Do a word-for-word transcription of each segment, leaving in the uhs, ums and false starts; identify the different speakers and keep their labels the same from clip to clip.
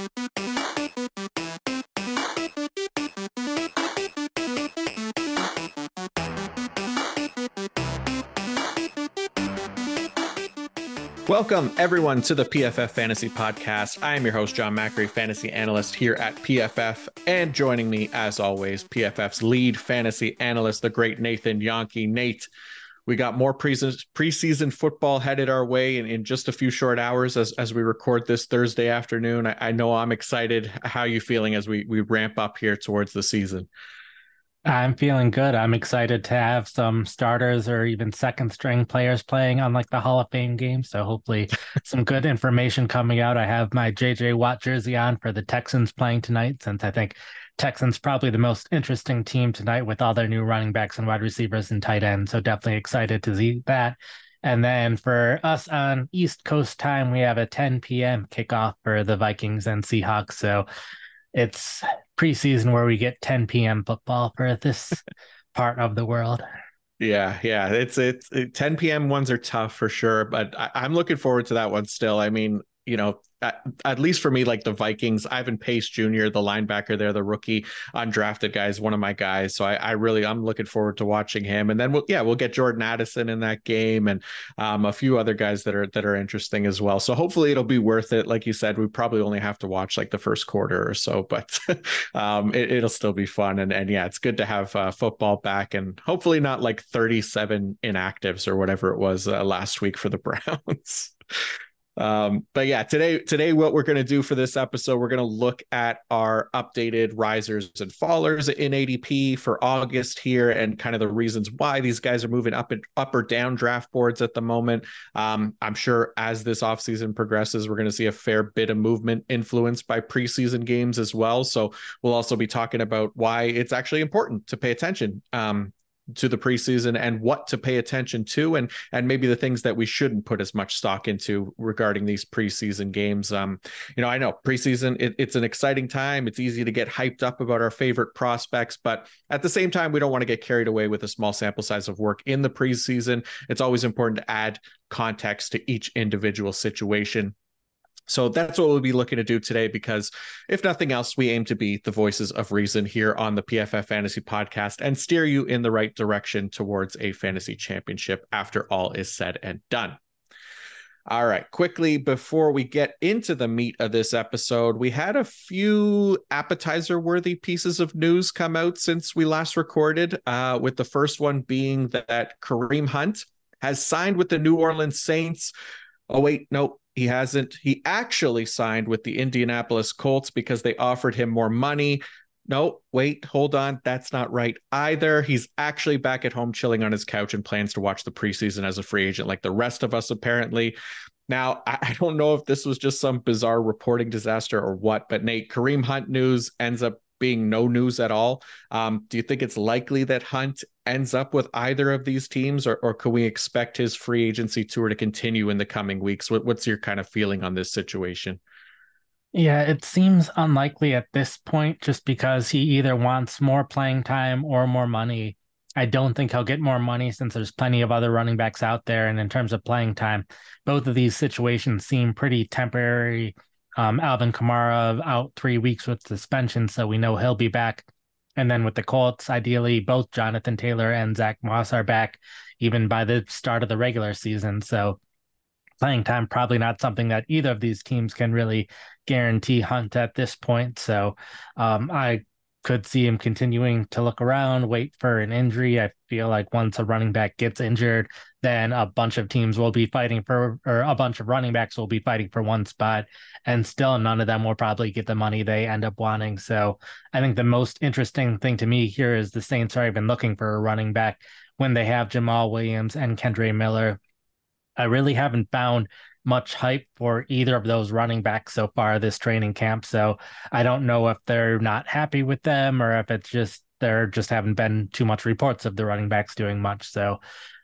Speaker 1: Welcome, everyone, to the P F F Fantasy Podcast. I am your host, John Macri, fantasy analyst here at P F F. And joining me, as always, P F F's lead fantasy analyst, the great Nathan Jahnke. Nate, we got more pre- preseason football headed our way in, in just a few short hours as, as we record this Thursday afternoon. I, I know I'm excited. How are you feeling as we, we ramp up here towards the season?
Speaker 2: I'm feeling good. I'm excited to have some starters or even second string players playing on like the Hall of Fame game. So hopefully some good information coming out. I have my J J Watt jersey on for the Texans playing tonight, since I think Texans probably the most interesting team tonight with all their new running backs and wide receivers and tight ends. So definitely excited to see that. And then for us on East Coast time, we have a ten p.m. kickoff for the Vikings and Seahawks. So it's preseason where we get ten p.m. football for this part of the world.
Speaker 1: Yeah, yeah, it's it's it, ten p.m. ones are tough for sure, but I, I'm looking forward to that one still. I mean, you know, at, at least for me, like the Vikings, Ivan Pace Junior, the linebacker there, the rookie undrafted guy, is one of my guys. So I, I really, I'm looking forward to watching him. And then we'll, yeah, we'll get Jordan Addison in that game and um, a few other guys that are that are interesting as well. So hopefully it'll be worth it. Like you said, we probably only have to watch like the first quarter or so, but um, it, it'll still be fun. And and yeah, it's good to have uh, football back, and hopefully not like thirty-seven inactives or whatever it was uh, last week for the Browns. Um, but yeah, today, today, what we're going to do for this episode, we're going to look at our updated risers and fallers in A D P for August here, and kind of the reasons why these guys are moving up and up or down draft boards at the moment. Um, I'm sure as this offseason progresses, we're going to see a fair bit of movement influenced by preseason games as well. So we'll also be talking about why it's actually important to pay attention um, to the preseason and what to pay attention to, and and maybe the things that we shouldn't put as much stock into regarding these preseason games. Um, you know, I know preseason, it, it's an exciting time. It's easy to get hyped up about our favorite prospects, but at the same time, we don't want to get carried away with a small sample size of work in the preseason. It's always important to add context to each individual situation. So that's what we'll be looking to do today, because if nothing else, we aim to be the voices of reason here on the P F F Fantasy Podcast and steer you in the right direction towards a fantasy championship after all is said and done. All right, quickly, before we get into the meat of this episode, we had a few appetizer-worthy pieces of news come out since we last recorded, uh, with the first one being that Kareem Hunt has signed with the New Orleans Saints. Oh, wait, no. He hasn't. He actually signed with the Indianapolis Colts because they offered him more money. No, wait, hold on. That's not right either. He's actually back at home chilling on his couch and plans to watch the preseason as a free agent like the rest of us, apparently. Now, I don't know if this was just some bizarre reporting disaster or what, but Nate, Kareem Hunt news ends up being no news at all. Um, do you think it's likely that Hunt ends up with either of these teams, or, or can we expect his free agency tour to continue in the coming weeks? What, what's your kind of feeling on this situation?
Speaker 2: Yeah, it seems unlikely at this point, just because he either wants more playing time or more money. I don't think he'll get more money since there's plenty of other running backs out there. And in terms of playing time, both of these situations seem pretty temporary. Um, Alvin Kamara out three weeks with suspension, so we know he'll be back. And then with the Colts, ideally, both Jonathan Taylor and Zach Moss are back even by the start of the regular season. So playing time, probably not something that either of these teams can really guarantee Hunt at this point. So um, I could see him continuing to look around, wait for an injury. I feel like once a running back gets injured, then a bunch of teams will be fighting for, or a bunch of running backs will be fighting for one spot, and still none of them will probably get the money they end up wanting. So I think the most interesting thing to me here is the Saints are even looking for a running back when they have Jamal Williams and Kendre Miller. I really haven't found much hype for either of those running backs so far this training camp. So I don't know if they're not happy with them or if it's just there just haven't been too much reports of the running backs doing much. So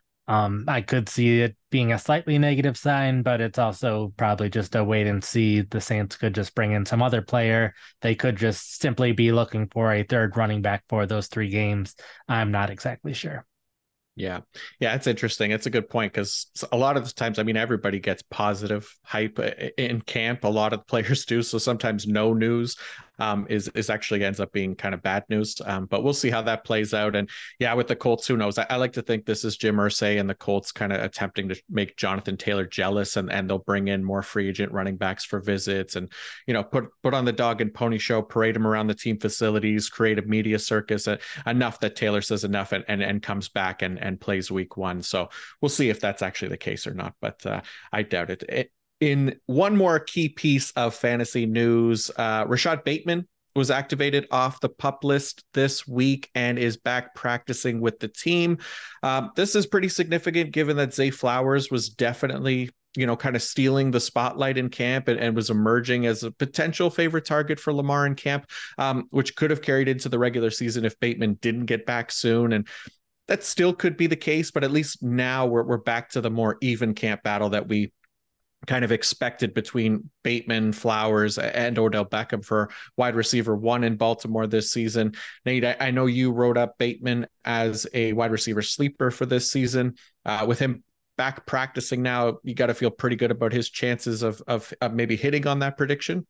Speaker 2: um, I could see it being a slightly negative sign, but it's also probably just a wait and see. The Saints could just bring in some other player. They could just simply be looking for a third running back for those three games. I'm not exactly sure.
Speaker 1: Yeah. Yeah, it's interesting. It's a good point because a lot of the times, I mean, everybody gets positive hype in camp. A lot of players do. So sometimes no news um, is is actually ends up being kind of bad news. Um, but we'll see how that plays out. And yeah, with the Colts, who knows? I, I like to think this is Jim Irsay and the Colts kind of attempting to make Jonathan Taylor jealous, and and they'll bring in more free agent running backs for visits, and you know put put on the dog and pony show, parade him around the team facilities, create a media circus, uh, enough that Taylor says enough and and, and comes back and and plays week one. So we'll see if that's actually the case or not, but uh, I doubt it. it. In one more key piece of fantasy news, uh, Rashad Bateman was activated off the PUP list this week and is back practicing with the team. Um, this is pretty significant given that Zay Flowers was definitely, you know, kind of stealing the spotlight in camp and, and was emerging as a potential favorite target for Lamar in camp, um, which could have carried into the regular season if Bateman didn't get back soon. And that still could be the case, but at least now we're we're back to the more even camp battle that we kind of expected between Bateman, Flowers, and Odell Beckham for wide receiver one in Baltimore this season. Nate, I, I know you wrote up Bateman as a wide receiver sleeper for this season. Uh, with him back practicing now, you got to feel pretty good about his chances of, of of maybe hitting on that prediction.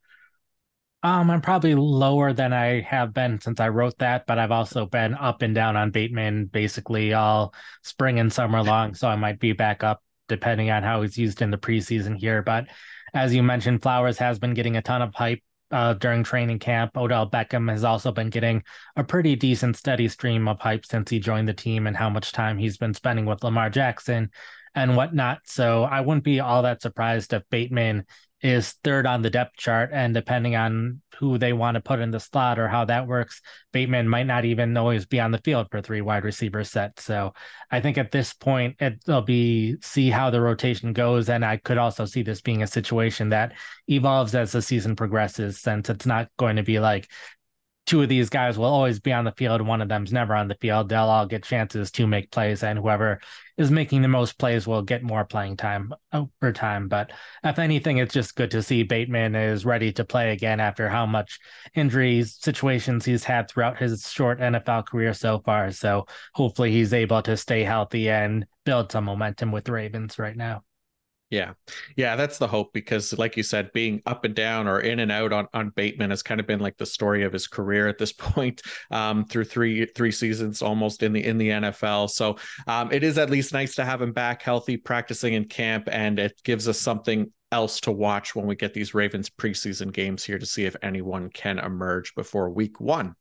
Speaker 2: Um, I'm probably lower than I have been since I wrote that, but I've also been up and down on Bateman basically all spring and summer long, so I might be back up depending on how he's used in the preseason here. But as you mentioned, Flowers has been getting a ton of hype uh, during training camp. Odell Beckham has also been getting a pretty decent steady stream of hype since he joined the team and how much time he's been spending with Lamar Jackson and whatnot. So I wouldn't be all that surprised if Bateman is third on the depth chart, and depending on who they want to put in the slot or how that works, Bateman might not even always be on the field for three wide receiver sets. So I think at this point it'll be see how the rotation goes, and I could also see this being a situation that evolves as the season progresses, since it's not going to be like two of these guys will always be on the field, one of them's never on the field. They'll all get chances to make plays, and whoever is making the most plays will get more playing time over time. But if anything, it's just good to see Bateman is ready to play again after how much injury situations he's had throughout his short N F L career so far. So hopefully he's able to stay healthy and build some momentum with the Ravens right now.
Speaker 1: Yeah. Yeah, that's the hope, because like you said, being up and down or in and out on, on Bateman has kind of been like the story of his career at this point, um, through three three seasons almost in the in the N F L. So um, it is at least nice to have him back healthy, practicing in camp, and it gives us something else to watch when we get these Ravens preseason games here to see if anyone can emerge before week one.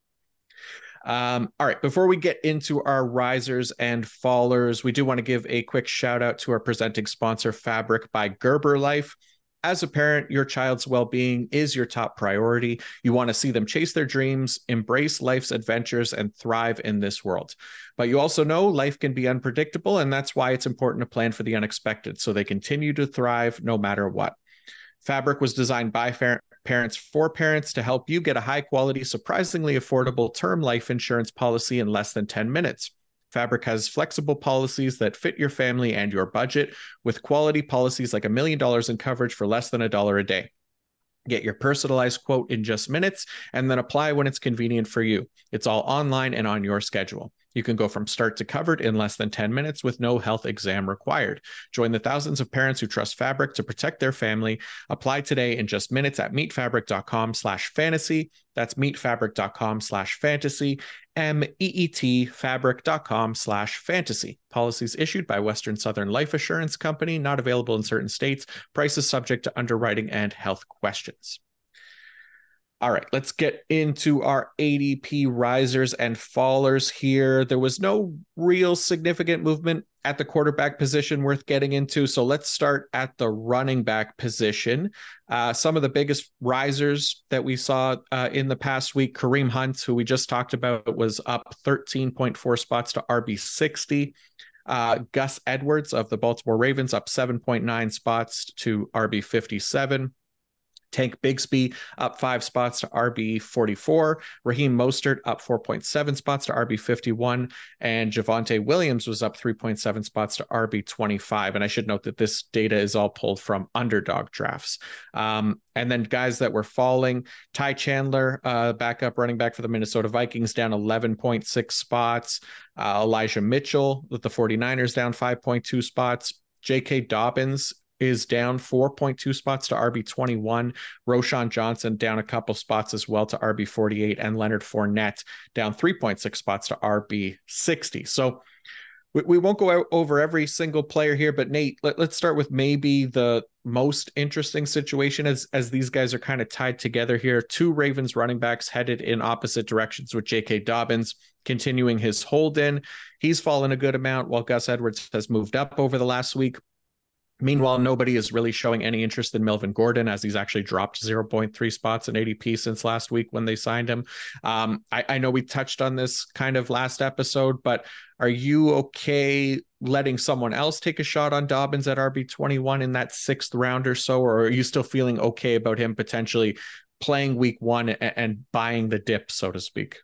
Speaker 1: Um, all right, before we get into our risers and fallers, we do want to give a quick shout out to our presenting sponsor, Fabric by Gerber Life. As a parent, your child's well-being is your top priority. You want to see them chase their dreams, embrace life's adventures, and thrive in this world. But you also know life can be unpredictable, and that's why it's important to plan for the unexpected so they continue to thrive no matter what. Fabric was designed by fa- parents for parents to help you get a high-quality, surprisingly affordable term life insurance policy in less than ten minutes. Fabric has flexible policies that fit your family and your budget, with quality policies like a million dollars in coverage for less than a dollar a day. Get your personalized quote in just minutes and then apply when it's convenient for you. It's all online and on your schedule. You can go from start to covered in less than ten minutes with no health exam required. Join the thousands of parents who trust Fabric to protect their family. Apply today in just minutes at meetfabric.com slash fantasy. That's meetfabric.com slash fantasy. M E E T fabric.com slash fantasy. Policies issued by Western Southern Life Assurance Company, not available in certain states. Prices subject to underwriting and health questions. All right, let's get into our A D P risers and fallers here. There was no real significant movement at the quarterback position worth getting into, so let's start at the running back position. Uh, some of the biggest risers that we saw uh, in the past week, Kareem Hunt, who we just talked about, was up thirteen point four spots to R B sixty. Uh, Gus Edwards of the Baltimore Ravens up seven point nine spots to R B fifty-seven. Tank Bigsby up five spots to R B forty-four. Raheem Mostert up four point seven spots to R B fifty-one. And Javonte Williams was up three point seven spots to R B twenty-five. And I should note that this data is all pulled from Underdog Drafts. Um, and then guys that were falling, Ty Chandler, uh, backup running back for the Minnesota Vikings, down eleven point six spots. Uh, Elijah Mitchell with the 49ers down five point two spots. J K. Dobbins is down four point two spots to R B twenty-one. Roschon Johnson down a couple spots as well to R B forty-eight, and Leonard Fournette down three point six spots to R B sixty. So we, we won't go out over every single player here, but Nate, let, let's start with maybe the most interesting situation as, as these guys are kind of tied together here. Two Ravens running backs headed in opposite directions, with J K. Dobbins continuing his hold in. He's fallen a good amount, while Gus Edwards has moved up over the last week. Meanwhile, nobody is really showing any interest in Melvin Gordon, as he's actually dropped zero point three spots in A D P since last week when they signed him. Um, I, I know we touched on this kind of last episode, but are you okay letting someone else take a shot on Dobbins at R B twenty-one in that sixth round or so? Or are you still feeling okay about him potentially playing week one and, and buying the dip, so to speak?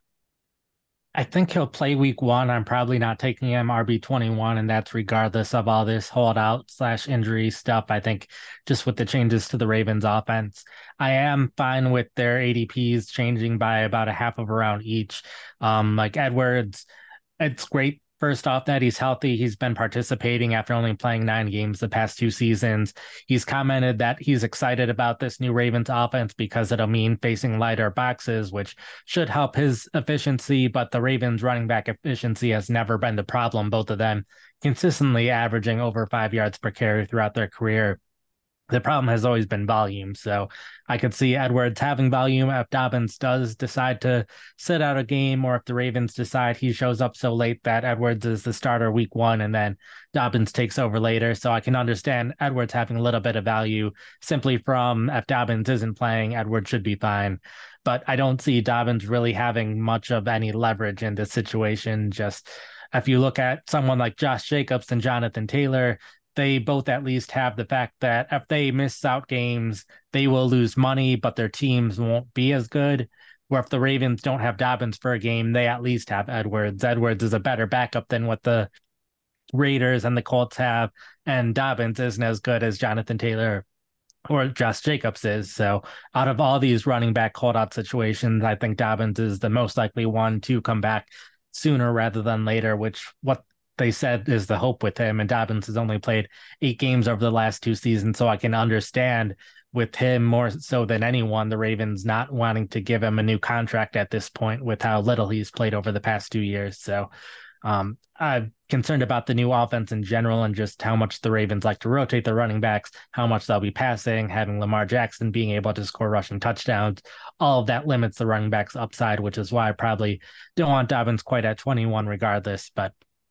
Speaker 2: I think he'll play week one. I'm probably not taking him R B twenty-one, and that's regardless of all this holdout slash injury stuff. I think just with the changes to the Ravens offense, I am fine with their A D Ps changing by about a half of a round each. Um, like Edwards, it's great. First off, that he's healthy. He's been participating after only playing nine games the past two seasons. He's commented that he's excited about this new Ravens offense because it'll mean facing lighter boxes, which should help his efficiency. But the Ravens running back efficiency has never been the problem. Both of them consistently averaging over five yards per carry throughout their career. The problem has always been volume. So I could see Edwards having volume if Dobbins does decide to sit out a game, or if the Ravens decide he shows up so late that Edwards is the starter week one and then Dobbins takes over later. So I can understand Edwards having a little bit of value simply from if Dobbins isn't playing, Edwards should be fine. But I don't see Dobbins really having much of any leverage in this situation. Just if you look at someone like Josh Jacobs and Jonathan Taylor, they both at least have the fact that if they miss out games, they will lose money, but their teams won't be as good. Where if the Ravens don't have Dobbins for a game, they at least have Edwards. Edwards is a better backup than what the Raiders and the Colts have, and Dobbins isn't as good as Jonathan Taylor or Josh Jacobs is. So out of all these running back holdout situations, I think Dobbins is the most likely one to come back sooner rather than later, which what they said is the hope with him. And Dobbins has only played eight games over the last two seasons. So I can understand with him more so than anyone, the Ravens not wanting to give him a new contract at this point with how little he's played over the past two years. So um, I'm concerned about the new offense in general and just how much the Ravens like to rotate their running backs, how much they'll be passing, having Lamar Jackson being able to score rushing touchdowns. All of that limits the running backs upside, which is why I probably don't want Dobbins quite at twenty-one regardless. But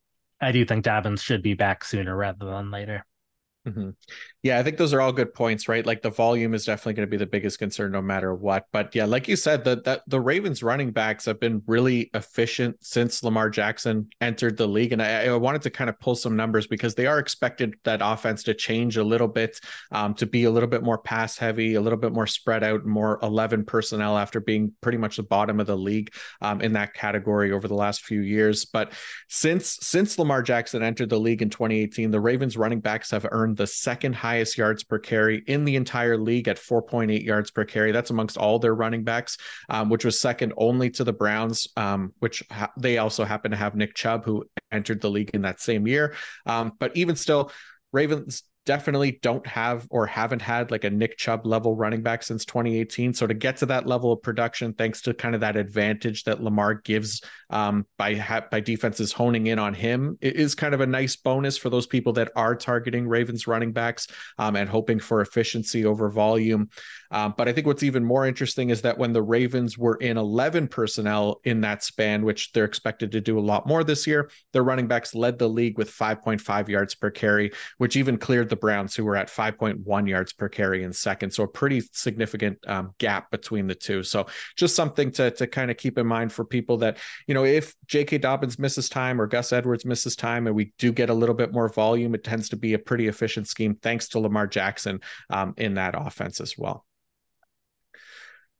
Speaker 2: I do think Dobbins should be back sooner rather than later.
Speaker 1: Mm-hmm. Yeah, I think those are all good points, right? Like the volume is definitely going to be the biggest concern no matter what. But yeah, like you said, that that the Ravens running backs have been really efficient since Lamar Jackson entered the league. And I, I wanted to kind of pull some numbers because they are expected that offense to change a little bit, um, to be a little bit more pass heavy, a little bit more spread out, more eleven personnel after being pretty much the bottom of the league um, in that category over the last few years. But since since Lamar Jackson entered the league in twenty eighteen, the Ravens running backs have earned the second highest yards per carry in the entire league at four point eight yards per carry. That's amongst all their running backs, um, which was second only to the Browns, um, which ha- they also happen to have Nick Chubb, who entered the league in that same year. Um, but even still, Ravens definitely don't have or haven't had like a Nick Chubb level running back since twenty eighteen. So to get to that level of production, thanks to kind of that advantage that Lamar gives um, by ha- by defenses honing in on him, it is kind of a nice bonus for those people that are targeting Ravens running backs um, and hoping for efficiency over volume. Um, but I think what's even more interesting is that when the Ravens were in eleven personnel in that span, which they're expected to do a lot more this year, their running backs led the league with five point five yards per carry, which even cleared the Browns, who were at five point one yards per carry in second. So a pretty significant um, gap between the two. So just something to, to kind of keep in mind for people that, you know, if J K. Dobbins misses time or Gus Edwards misses time and we do get a little bit more volume, it tends to be a pretty efficient scheme thanks to Lamar Jackson um, in that offense as well.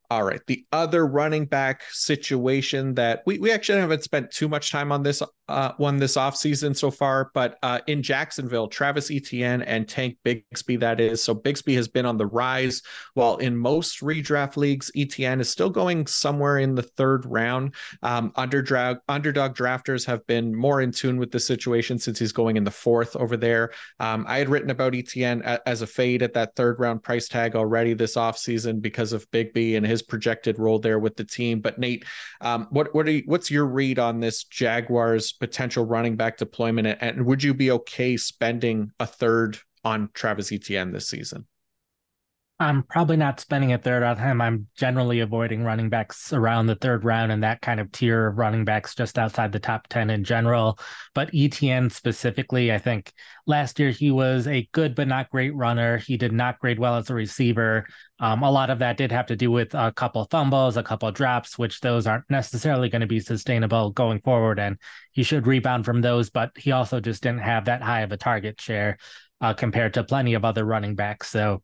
Speaker 1: All right. The other running back situation that we, we actually haven't spent too much time on this uh, one this offseason so far, but uh, in Jacksonville, Travis Etienne and Tank Bigsby, that is. So Bigsby has been on the rise, while in most redraft leagues, Etienne is still going somewhere in the third round. Um, underdog, underdog drafters have been more in tune with the situation since he's going in the fourth over there. Um, I had written about Etienne as a fade at that third round price tag already this offseason because of Bigsby and his his projected role there with the team. But Nate, um, what what are you, what's your read on this Jaguars potential running back deployment, and, and would you be okay spending a third on Travis Etienne this season?
Speaker 2: I'm probably not spending a third on him. I'm generally avoiding running backs around the third round and that kind of tier of running backs just outside the top ten in general. But Etienne specifically, I think last year he was a good but not great runner. He did not grade well as a receiver. Um, a lot of that did have to do with a couple of fumbles, a couple of drops, which those aren't necessarily going to be sustainable going forward. And he should rebound from those, but he also just didn't have that high of a target share uh, compared to plenty of other running backs. So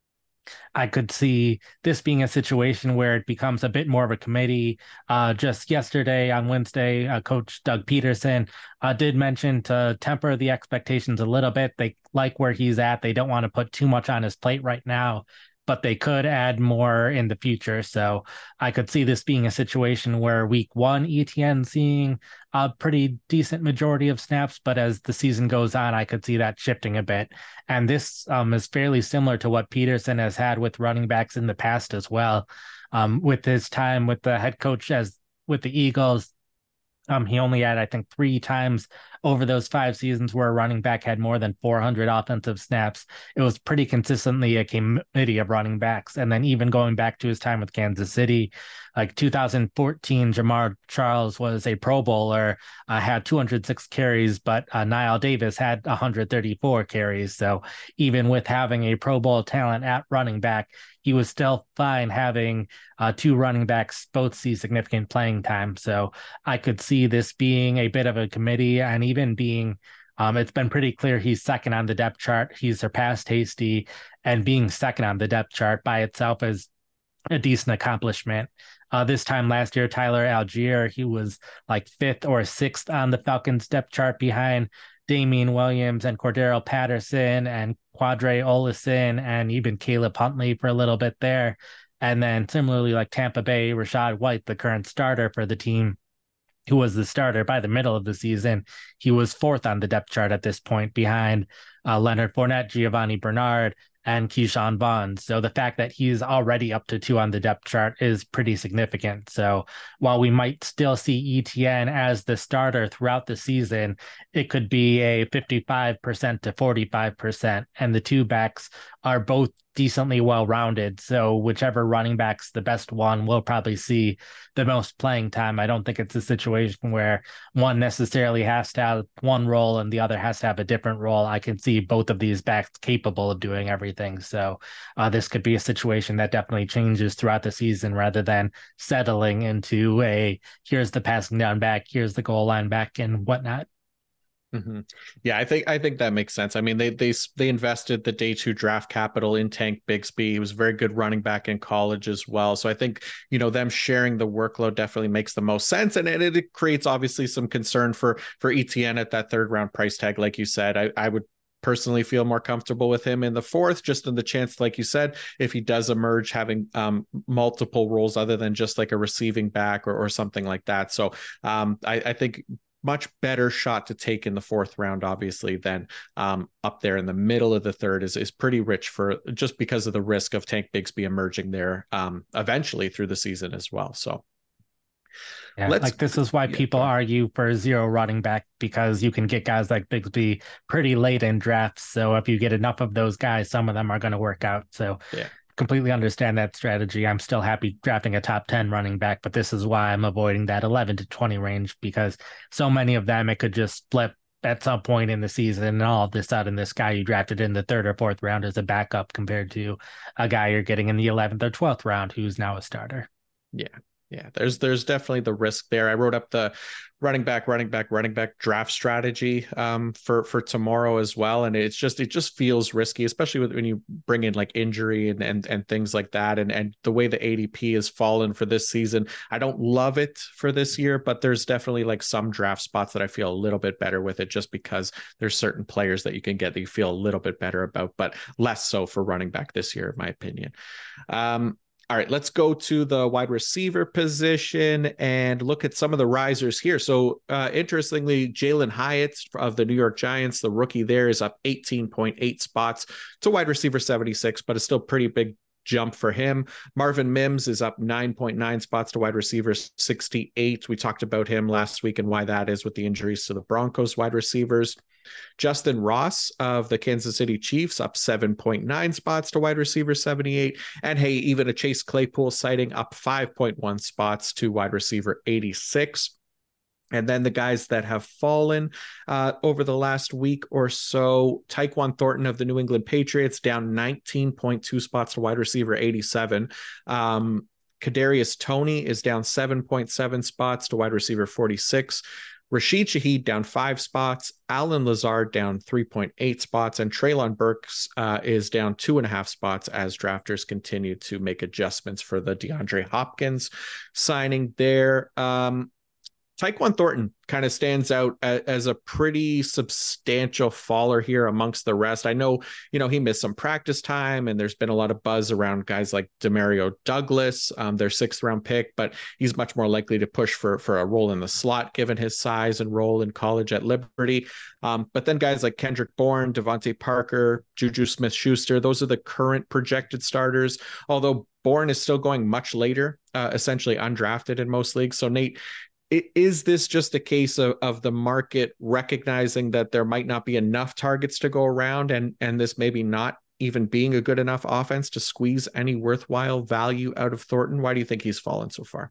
Speaker 2: I could see this being a situation where it becomes a bit more of a committee. Uh, just yesterday on Wednesday, uh, Coach Doug Peterson uh, did mention to temper the expectations a little bit. They like where he's at. They don't want to put too much on his plate right now, but they could add more in the future. So I could see this being a situation where week one, Etienne seeing a pretty decent majority of snaps, but as the season goes on, I could see that shifting a bit. And this um, is fairly similar to what Peterson has had with running backs in the past as well. Um, with his time with the head coach as with the Eagles, Um, he only had, I think, three times over those five seasons where a running back had more than four hundred offensive snaps. It was pretty consistently a committee of running backs. And then even going back to his time with Kansas City, like two thousand fourteen, Jamar Charles was a Pro Bowler, uh, had two hundred six carries, but uh, Niall Davis had one hundred thirty-four carries. So even with having a Pro Bowl talent at running back, he was still fine having uh, two running backs both see significant playing time. So I could see this being a bit of a committee and even being, um, it's been pretty clear he's second on the depth chart. He's surpassed Hasty, and being second on the depth chart by itself is a decent accomplishment. Uh, this time last year, Tyler Algier, he was like fifth or sixth on the Falcons depth chart behind Damian Williams and Cordero Patterson and Quadre Olison and even Caleb Huntley for a little bit there. And then similarly, like Tampa Bay, Rachaad White, the current starter for the team, who was the starter by the middle of the season, he was fourth on the depth chart at this point behind uh, Leonard Fournette, Giovanni Bernard, and Keyshawn Vaughn. So the fact that he's already up to two on the depth chart is pretty significant. So while we might still see Etienne as the starter throughout the season, it could be a fifty-five percent to forty-five percent. And the two backs are both decently well-rounded. So whichever running back's the best one will probably see the most playing time. I don't think it's a situation where one necessarily has to have one role and the other has to have a different role. I can see both of these backs capable of doing everything. So uh, this could be a situation that definitely changes throughout the season rather than settling into a here's the passing down back, here's the goal line back and whatnot.
Speaker 1: Mm-hmm. Yeah, I think I think that makes sense. I mean, they they they invested the day two draft capital in Tank Bigsby. He was a very good running back in college as well. So I think, you know, them sharing the workload definitely makes the most sense, and, and it creates obviously some concern for for Etienne at that third round price tag. Like you said, I I would personally feel more comfortable with him in the fourth, just in the chance, like you said, if he does emerge having um, multiple roles other than just like a receiving back or, or something like that. So um, I, I think much better shot to take in the fourth round, obviously, than um, up there in the middle of the third is, is pretty rich for just because of the risk of Tank Bigsby emerging there um, eventually through the season as well. So
Speaker 2: yeah,
Speaker 1: let's,
Speaker 2: like this is why
Speaker 1: yeah,
Speaker 2: people argue for zero running back, because you can get guys like Bigsby pretty late in drafts. So if you get enough of those guys, some of them are going to work out. So
Speaker 1: yeah.
Speaker 2: Completely understand that strategy. I'm still happy drafting a top ten running back, but this is why I'm avoiding that eleven to twenty range, because so many of them, it could just flip at some point in the season, and all of a sudden this guy you drafted in the third or fourth round is a backup compared to a guy you're getting in the eleventh or twelfth round who's now a starter.
Speaker 1: Yeah. Yeah, there's there's definitely the risk there. I wrote up the running back, running back, running back draft strategy um, for for tomorrow as well, and it's just it just feels risky, especially with, when you bring in like injury and and and things like that, and and the way the A D P has fallen for this season. I don't love it for this year, but there's definitely like some draft spots that I feel a little bit better with it, just because there's certain players that you can get that you feel a little bit better about, but less so for running back this year, in my opinion. Um, All right, let's go to the wide receiver position and look at some of the risers here. So, uh, interestingly, Jalen Hyatt of the New York Giants, the rookie there, is up eighteen point eight spots to wide receiver seventy-six, but it's still pretty big jump for him. Marvin Mims is up nine point nine spots to wide receiver sixty-eight. We talked about him last week and why that is with the injuries to the Broncos wide receivers. Justin Ross of the Kansas City Chiefs up seven point nine spots to wide receiver seventy-eight. And hey, even a Chase Claypool sighting up five point one spots to wide receiver eighty-six. And then the guys that have fallen uh, over the last week or so, Tyquan Thornton of the New England Patriots down nineteen point two spots to wide receiver eighty-seven. Um, Kadarius Toney is down seven point seven spots to wide receiver forty-six. Rashid Shaheed down five spots, Allen Lazard down three point eight spots, and Treylon Burks uh, is down two and a half spots as drafters continue to make adjustments for the DeAndre Hopkins signing there. Um, Tyquan Thornton kind of stands out as a pretty substantial faller here amongst the rest. I know, you know, he missed some practice time, and there's been a lot of buzz around guys like Demario Douglas, um, their sixth round pick, but he's much more likely to push for, for a role in the slot, given his size and role in college at Liberty. Um, but then guys like Kendrick Bourne, Devontae Parker, Juju Smith-Schuster, those are the current projected starters, although Bourne is still going much later, uh, essentially undrafted in most leagues. So Nate, is this just a case of, of the market recognizing that there might not be enough targets to go around, and, and this maybe not even being a good enough offense to squeeze any worthwhile value out of Thornton? Why do you think he's fallen so far?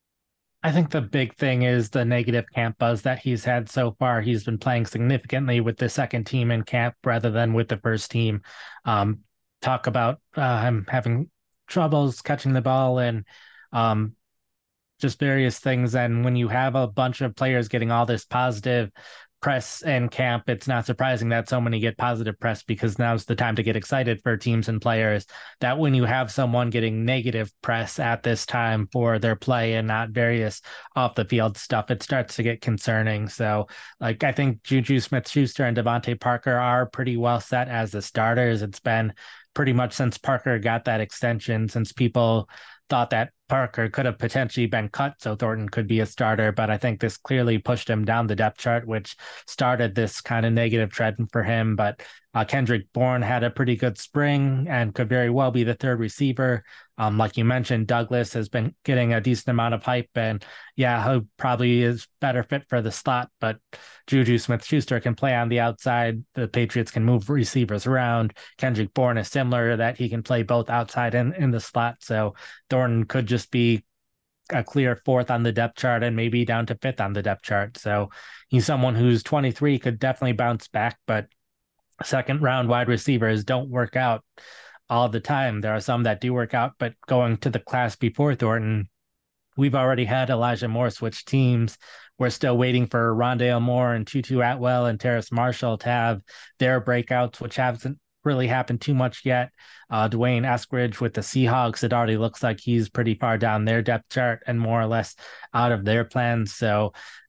Speaker 2: I think the big thing is the negative camp buzz that he's had so far. He's been playing significantly with the second team in camp rather than with the first team. Um, talk about uh, him having troubles catching the ball and um, just various things. And when you have a bunch of players getting all this positive press and camp, it's not surprising that so many get positive press, because now's the time to get excited for teams and players. That when you have someone getting negative press at this time for their play and not various off the field stuff, it starts to get concerning. So like, I think Juju Smith-Schuster and Devontae Parker are pretty well set as the starters. It's been pretty much since Parker got that extension, since people thought that Parker could have potentially been cut so Thornton could be a starter, but I think this clearly pushed him down the depth chart, which started this kind of negative trend for him. But uh, Kendrick Bourne had a pretty good spring and could very well be the third receiver. Um, like you mentioned, Douglas has been getting a decent amount of hype, and yeah, he probably is better fit for the slot, but Juju Smith-Schuster can play on the outside. The Patriots can move receivers around. Kendrick Bourne is similar, that he can play both outside and in the slot. So Thornton could just be a clear fourth on the depth chart and maybe down to fifth on the depth chart. So he's someone who's twenty-three, could definitely bounce back, but second round wide receivers don't work out all the time. There are some that do work out, but going to the class before Thornton, we've already had Elijah Moore switch teams. We're still waiting for Rondale Moore and Tutu Atwell and Terrace Marshall to have their breakouts, which hasn't really happened too much yet. Uh, Dwayne Eskridge with the Seahawks, it already looks like he's pretty far down their depth chart and more or less out of their plans. So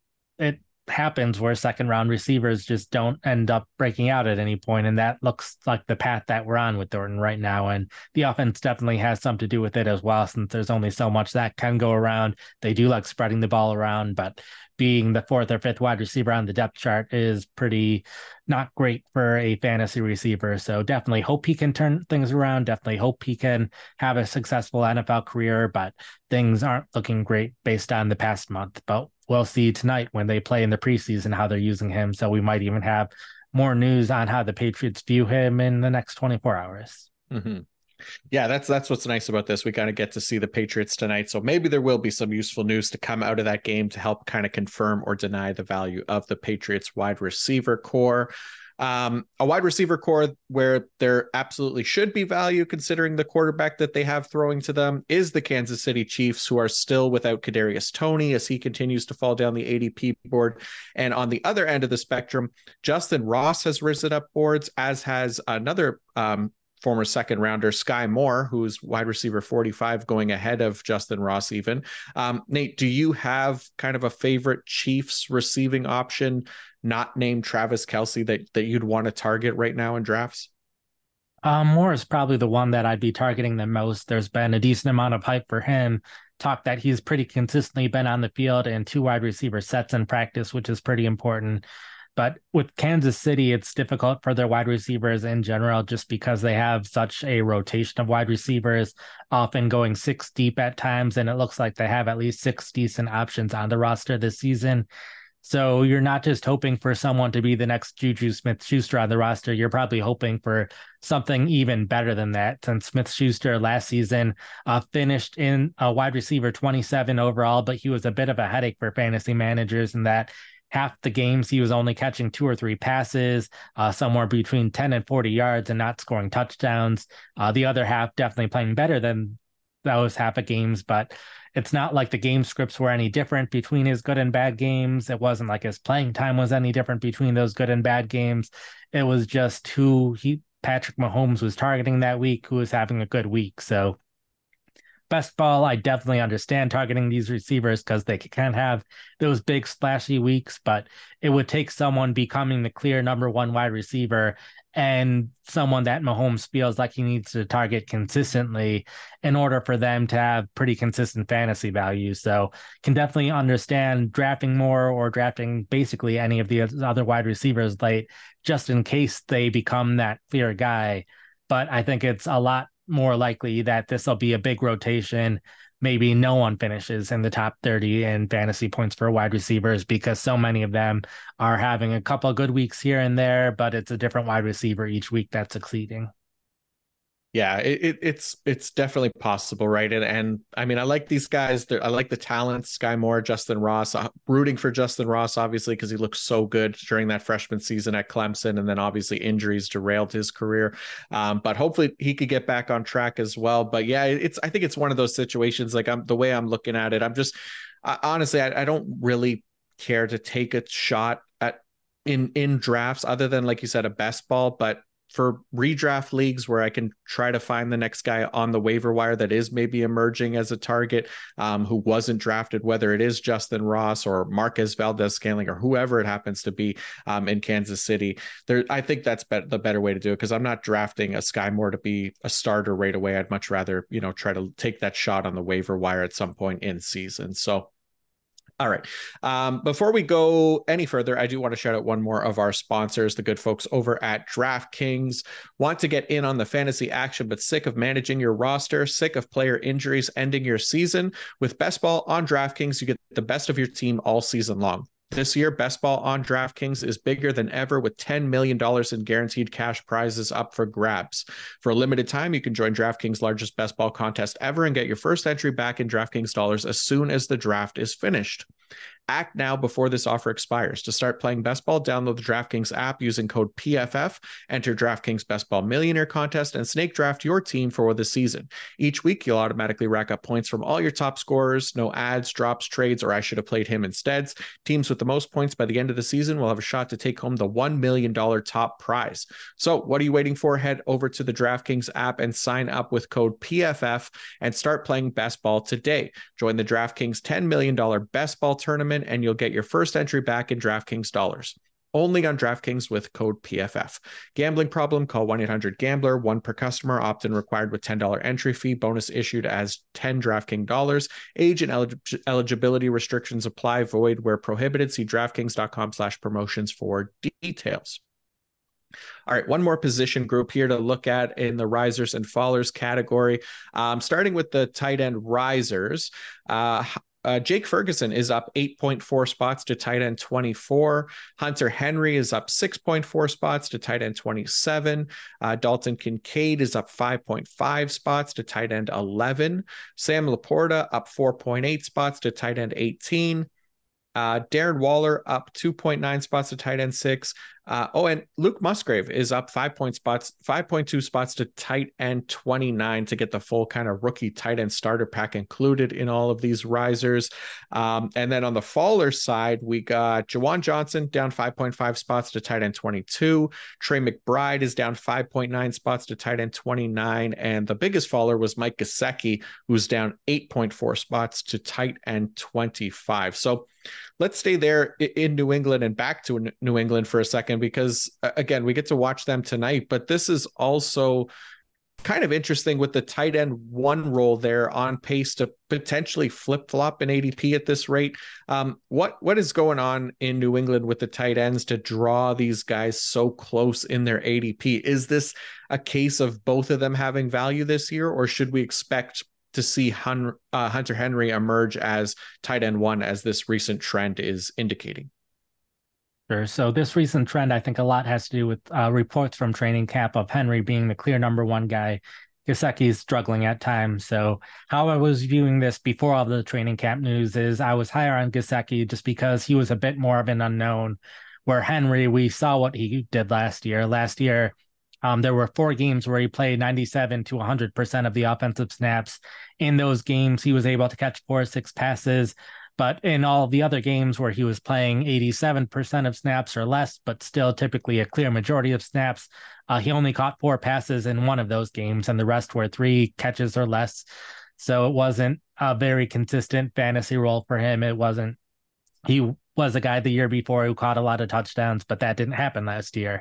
Speaker 2: it happens where second round receivers just don't end up breaking out at any point, and that looks like the path that we're on with Thornton right now. And the offense definitely has something to do with it as well, since there's only so much that can go around. They do like spreading the ball around, but being the fourth or fifth wide receiver on the depth chart is pretty not great for a fantasy receiver. So definitely hope he can turn things around, definitely hope he can have a successful N F L career, but things aren't looking great based on the past month. But we'll see tonight when they play in the preseason how they're using him. So we might even have more news on how the Patriots view him in the next twenty-four hours.
Speaker 1: Mm-hmm. Yeah, that's that's what's nice about this. We kind of get to see the Patriots tonight, so maybe there will be some useful news to come out of that game to help kind of confirm or deny the value of the Patriots wide receiver core. Um, a wide receiver core where there absolutely should be value considering the quarterback that they have throwing to them is the Kansas City Chiefs, who are still without Kadarius Toney as he continues to fall down the A D P board. And on the other end of the spectrum, Justin Ross has risen up boards, as has another um, former second rounder, Sky Moore, who's wide receiver forty-five, going ahead of Justin Ross even. Um, Nate, do you have kind of a favorite Chiefs receiving option not named Travis Kelce that, that you'd want to target right now in drafts?
Speaker 2: Um, Moore is probably the one that I'd be targeting the most. There's been a decent amount of hype for him. Talk that he's pretty consistently been on the field in two wide receiver sets in practice, which is pretty important. But with Kansas City, it's difficult for their wide receivers in general, just because they have such a rotation of wide receivers, often going six deep at times. And it looks like they have at least six decent options on the roster this season. So you're not just hoping for someone to be the next Juju Smith-Schuster on the roster. You're probably hoping for something even better than that, since Smith-Schuster last season uh, finished in a wide receiver twenty-seven overall, but he was a bit of a headache for fantasy managers in that half the games he was only catching two or three passes, uh, somewhere between ten and forty yards, and not scoring touchdowns. Uh, the other half definitely playing better than those half of games, but it's not like the game scripts were any different between his good and bad games. It wasn't like his playing time was any different between those good and bad games. It was just who he Patrick Mahomes was targeting that week, who was having a good week. So best ball, I definitely understand targeting these receivers because they can have those big splashy weeks, but it would take someone becoming the clear number one wide receiver and someone that Mahomes feels like he needs to target consistently in order for them to have pretty consistent fantasy value. So can definitely understand drafting more or drafting basically any of the other wide receivers late, just in case they become that clear guy. But I think it's a lot more likely that this will be a big rotation. Maybe no one finishes in the top thirty in fantasy points for wide receivers, because so many of them are having a couple of good weeks here and there, but it's a different wide receiver each week that's succeeding.
Speaker 1: Yeah, it, it, it's it's definitely possible, right? And and I mean, I like these guys. They're, I like the talents: Sky Moore, Justin Ross. Uh, rooting for Justin Ross, obviously, because he looked so good during that freshman season at Clemson, and then obviously injuries derailed his career. Um, but hopefully, he could get back on track as well. But yeah, it's I think it's one of those situations. Like I'm the way I'm looking at it, I'm just I, honestly, I, I don't really care to take a shot at in in drafts other than, like you said, a best ball, but for redraft leagues where I can try to find the next guy on the waiver wire that is maybe emerging as a target, um, who wasn't drafted, whether it is Justin Ross or Marquez Valdez-Scantling or whoever it happens to be um, in Kansas City, there, I think that's be- the better way to do it, because I'm not drafting a Sky Moore to be a starter right away. I'd much rather, you know, try to take that shot on the waiver wire at some point in season. So all right. Um, before we go any further, I do want to shout out one more of our sponsors, the good folks over at DraftKings. Want to get in on the fantasy action, but sick of managing your roster, sick of player injuries ending your season? With Best Ball on DraftKings, you get the best of your team all season long. This year, Best Ball on DraftKings is bigger than ever, with ten million dollars in guaranteed cash prizes up for grabs. For a limited time, you can join DraftKings' largest Best Ball contest ever and get your first entry back in DraftKings dollars as soon as the draft is finished. Act now before this offer expires. To start playing Best Ball, download the DraftKings app using code P F F, enter DraftKings Best Ball Millionaire Contest, and snake draft your team for the season. Each week, you'll automatically rack up points from all your top scorers. No ads, drops, trades, or I should have played him instead. Teams with the most points by the end of the season will have a shot to take home the one million dollars top prize. So what are you waiting for? Head over to the DraftKings app and sign up with code P F F and start playing Best Ball today. Join the DraftKings ten million dollars Best Ball tournament, and you'll get your first entry back in DraftKings dollars. Only on DraftKings with code P F F. Gambling problem? Call one eight hundred gambler, one per customer, opt-in required with ten dollars entry fee, bonus issued as ten DraftKings dollars. Age and elig- eligibility restrictions apply, void where prohibited. See DraftKings.com slash promotions for details. All right, one more position group here to look at in the risers and fallers category. Um, starting with the tight end risers, uh, Uh, Jake Ferguson is up eight point four spots to tight end twenty-four. Hunter Henry is up six point four spots to tight end twenty-seven. Uh, Dalton Kincaid is up five point five spots to tight end eleven. Sam Laporta up four point eight spots to tight end eighteen. Uh, Darren Waller up two point nine spots to tight end six. Uh, oh, and Luke Musgrave is up five point spots, five point two spots to tight end twenty-nine to get the full kind of rookie tight end starter pack included in all of these risers. Um, and then on the faller side, we got Juwan Johnson down five point five spots to tight end twenty-two. Trey McBride is down five point nine spots to tight end twenty-nine. And the biggest faller was Mike Gesicki, who's down eight point four spots to tight end twenty-five. So let's stay there in New England and back to New England for a second, because again, we get to watch them tonight, but this is also kind of interesting with the tight end one role there on pace to potentially flip flop in A D P at this rate. Um, what, what is going on in New England with the tight ends to draw these guys so close in their A D P? Is this a case of both of them having value this year, or should we expect to see Hun, uh, Hunter Henry emerge as tight end one, as this recent trend is indicating?
Speaker 2: Sure. So this recent trend, I think a lot has to do with uh, reports from training camp of Henry being the clear number one guy. Gesicki's struggling at times. So how I was viewing this before all the training camp news is I was higher on Gesicki just because he was a bit more of an unknown, where Henry, we saw what he did last year. Last year, Um, there were four games where he played ninety-seven to one hundred percent of the offensive snaps. In those games, he was able to catch four or six passes. But in all of the other games where he was playing eighty-seven percent of snaps or less, but still typically a clear majority of snaps, uh, he only caught four passes in one of those games, and the rest were three catches or less. So it wasn't a very consistent fantasy role for him. It wasn't, he was a guy the year before who caught a lot of touchdowns, but that didn't happen last year.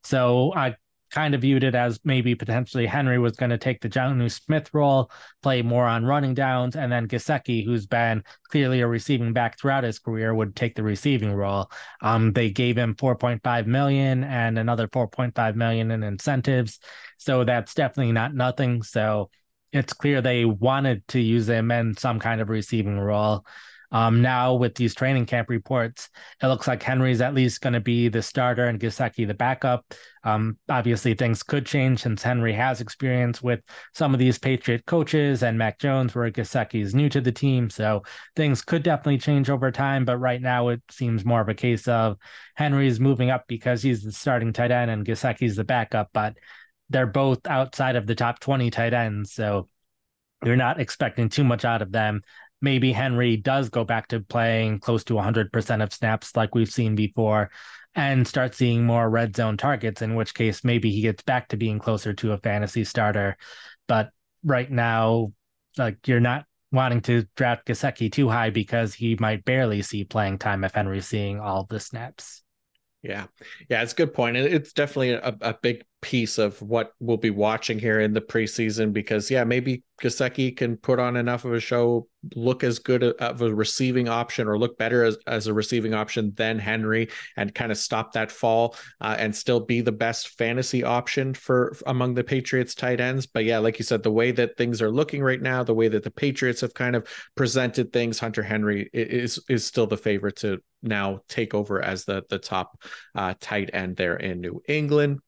Speaker 2: So I kind of viewed it as maybe potentially Henry was going to take the Jonnu Smith role, play more on running downs, and then Gesicki, who's been clearly a receiving back throughout his career, would take the receiving role. Um, they gave him four point five million dollars and another four point five million dollars in incentives. So that's definitely not nothing. So it's clear they wanted to use him in some kind of receiving role. Um, now with these training camp reports, it looks like Henry's at least going to be the starter and Gesicki the backup. Um, obviously, things could change since Henry has experience with some of these Patriot coaches and Mac Jones, where Gesicki is new to the team. So things could definitely change over time. But right now, it seems more of a case of Henry's moving up because he's the starting tight end and Gesicki's the backup. But they're both outside of the top twenty tight ends. So you're not expecting too much out of them. Maybe Henry does go back to playing close to one hundred percent of snaps like we've seen before and start seeing more red zone targets, in which case maybe he gets back to being closer to a fantasy starter. But right now, like, you're not wanting to draft Gesicki too high because he might barely see playing time if Henry's seeing all the snaps.
Speaker 1: Yeah. Yeah, it's a good point. It's definitely a, a big piece of what we'll be watching here in the preseason, because yeah, maybe Gesicki can put on enough of a show, look as good of a receiving option or look better as, as a receiving option than Henry, and kind of stop that fall uh, and still be the best fantasy option for among the Patriots tight ends. But yeah, like you said, the way that things are looking right now, the way that the Patriots have kind of presented things, Hunter Henry is is still the favorite to now take over as the the top uh, tight end there in New England.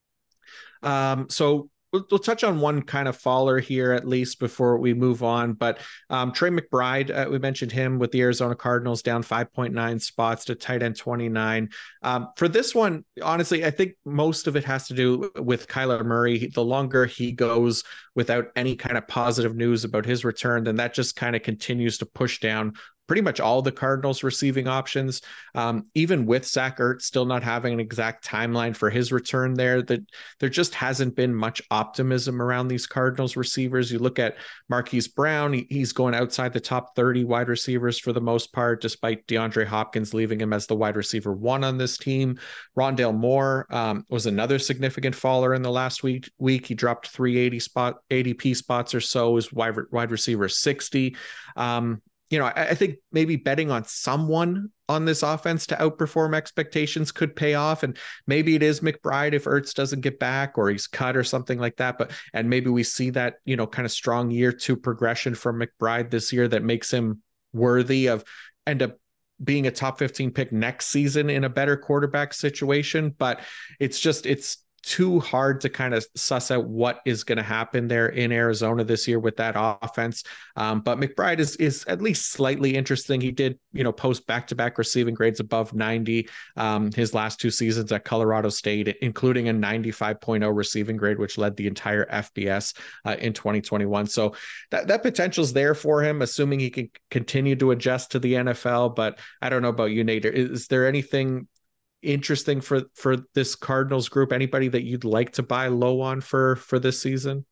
Speaker 1: Um, so we'll, we'll touch on one kind of faller here, at least before we move on. But um, Trey McBride, uh, we mentioned him with the Arizona Cardinals, down five point nine spots to tight end twenty-nine. Um, for this one, honestly, I think most of it has to do with Kyler Murray. The longer he goes without any kind of positive news about his return, then that just kind of continues to push down pretty much all the Cardinals receiving options. Um, even with Zach Ertz still not having an exact timeline for his return there, that there just hasn't been much optimism around these Cardinals receivers. You look at Marquise Brown, he, he's going outside the top thirty wide receivers for the most part, despite DeAndre Hopkins leaving him as the wide receiver one on this team. Rondale Moore um, was another significant faller in the last week. Week he dropped three eighty spot A D P spots or so as wide, wide receiver sixty. Um, You know, I, I think maybe betting on someone on this offense to outperform expectations could pay off. And maybe it is McBride if Ertz doesn't get back or he's cut or something like that. But, and maybe we see that, you know, kind of strong year two progression from McBride this year that makes him worthy of end up being a top fifteen pick next season in a better quarterback situation. But it's just, it's too hard to kind of suss out what is going to happen there in Arizona this year with that offense. Um, but McBride is is at least slightly interesting. He did, you know, post back-to-back receiving grades above ninety um, his last two seasons at Colorado State, including a ninety-five point oh receiving grade, which led the entire F B S uh, in twenty twenty-one. So that, that potential is there for him, assuming he can continue to adjust to the N F L. But I don't know about you, Nate. Is there anything interesting for for this Cardinals group? Anybody that you'd like to buy low on for for this season?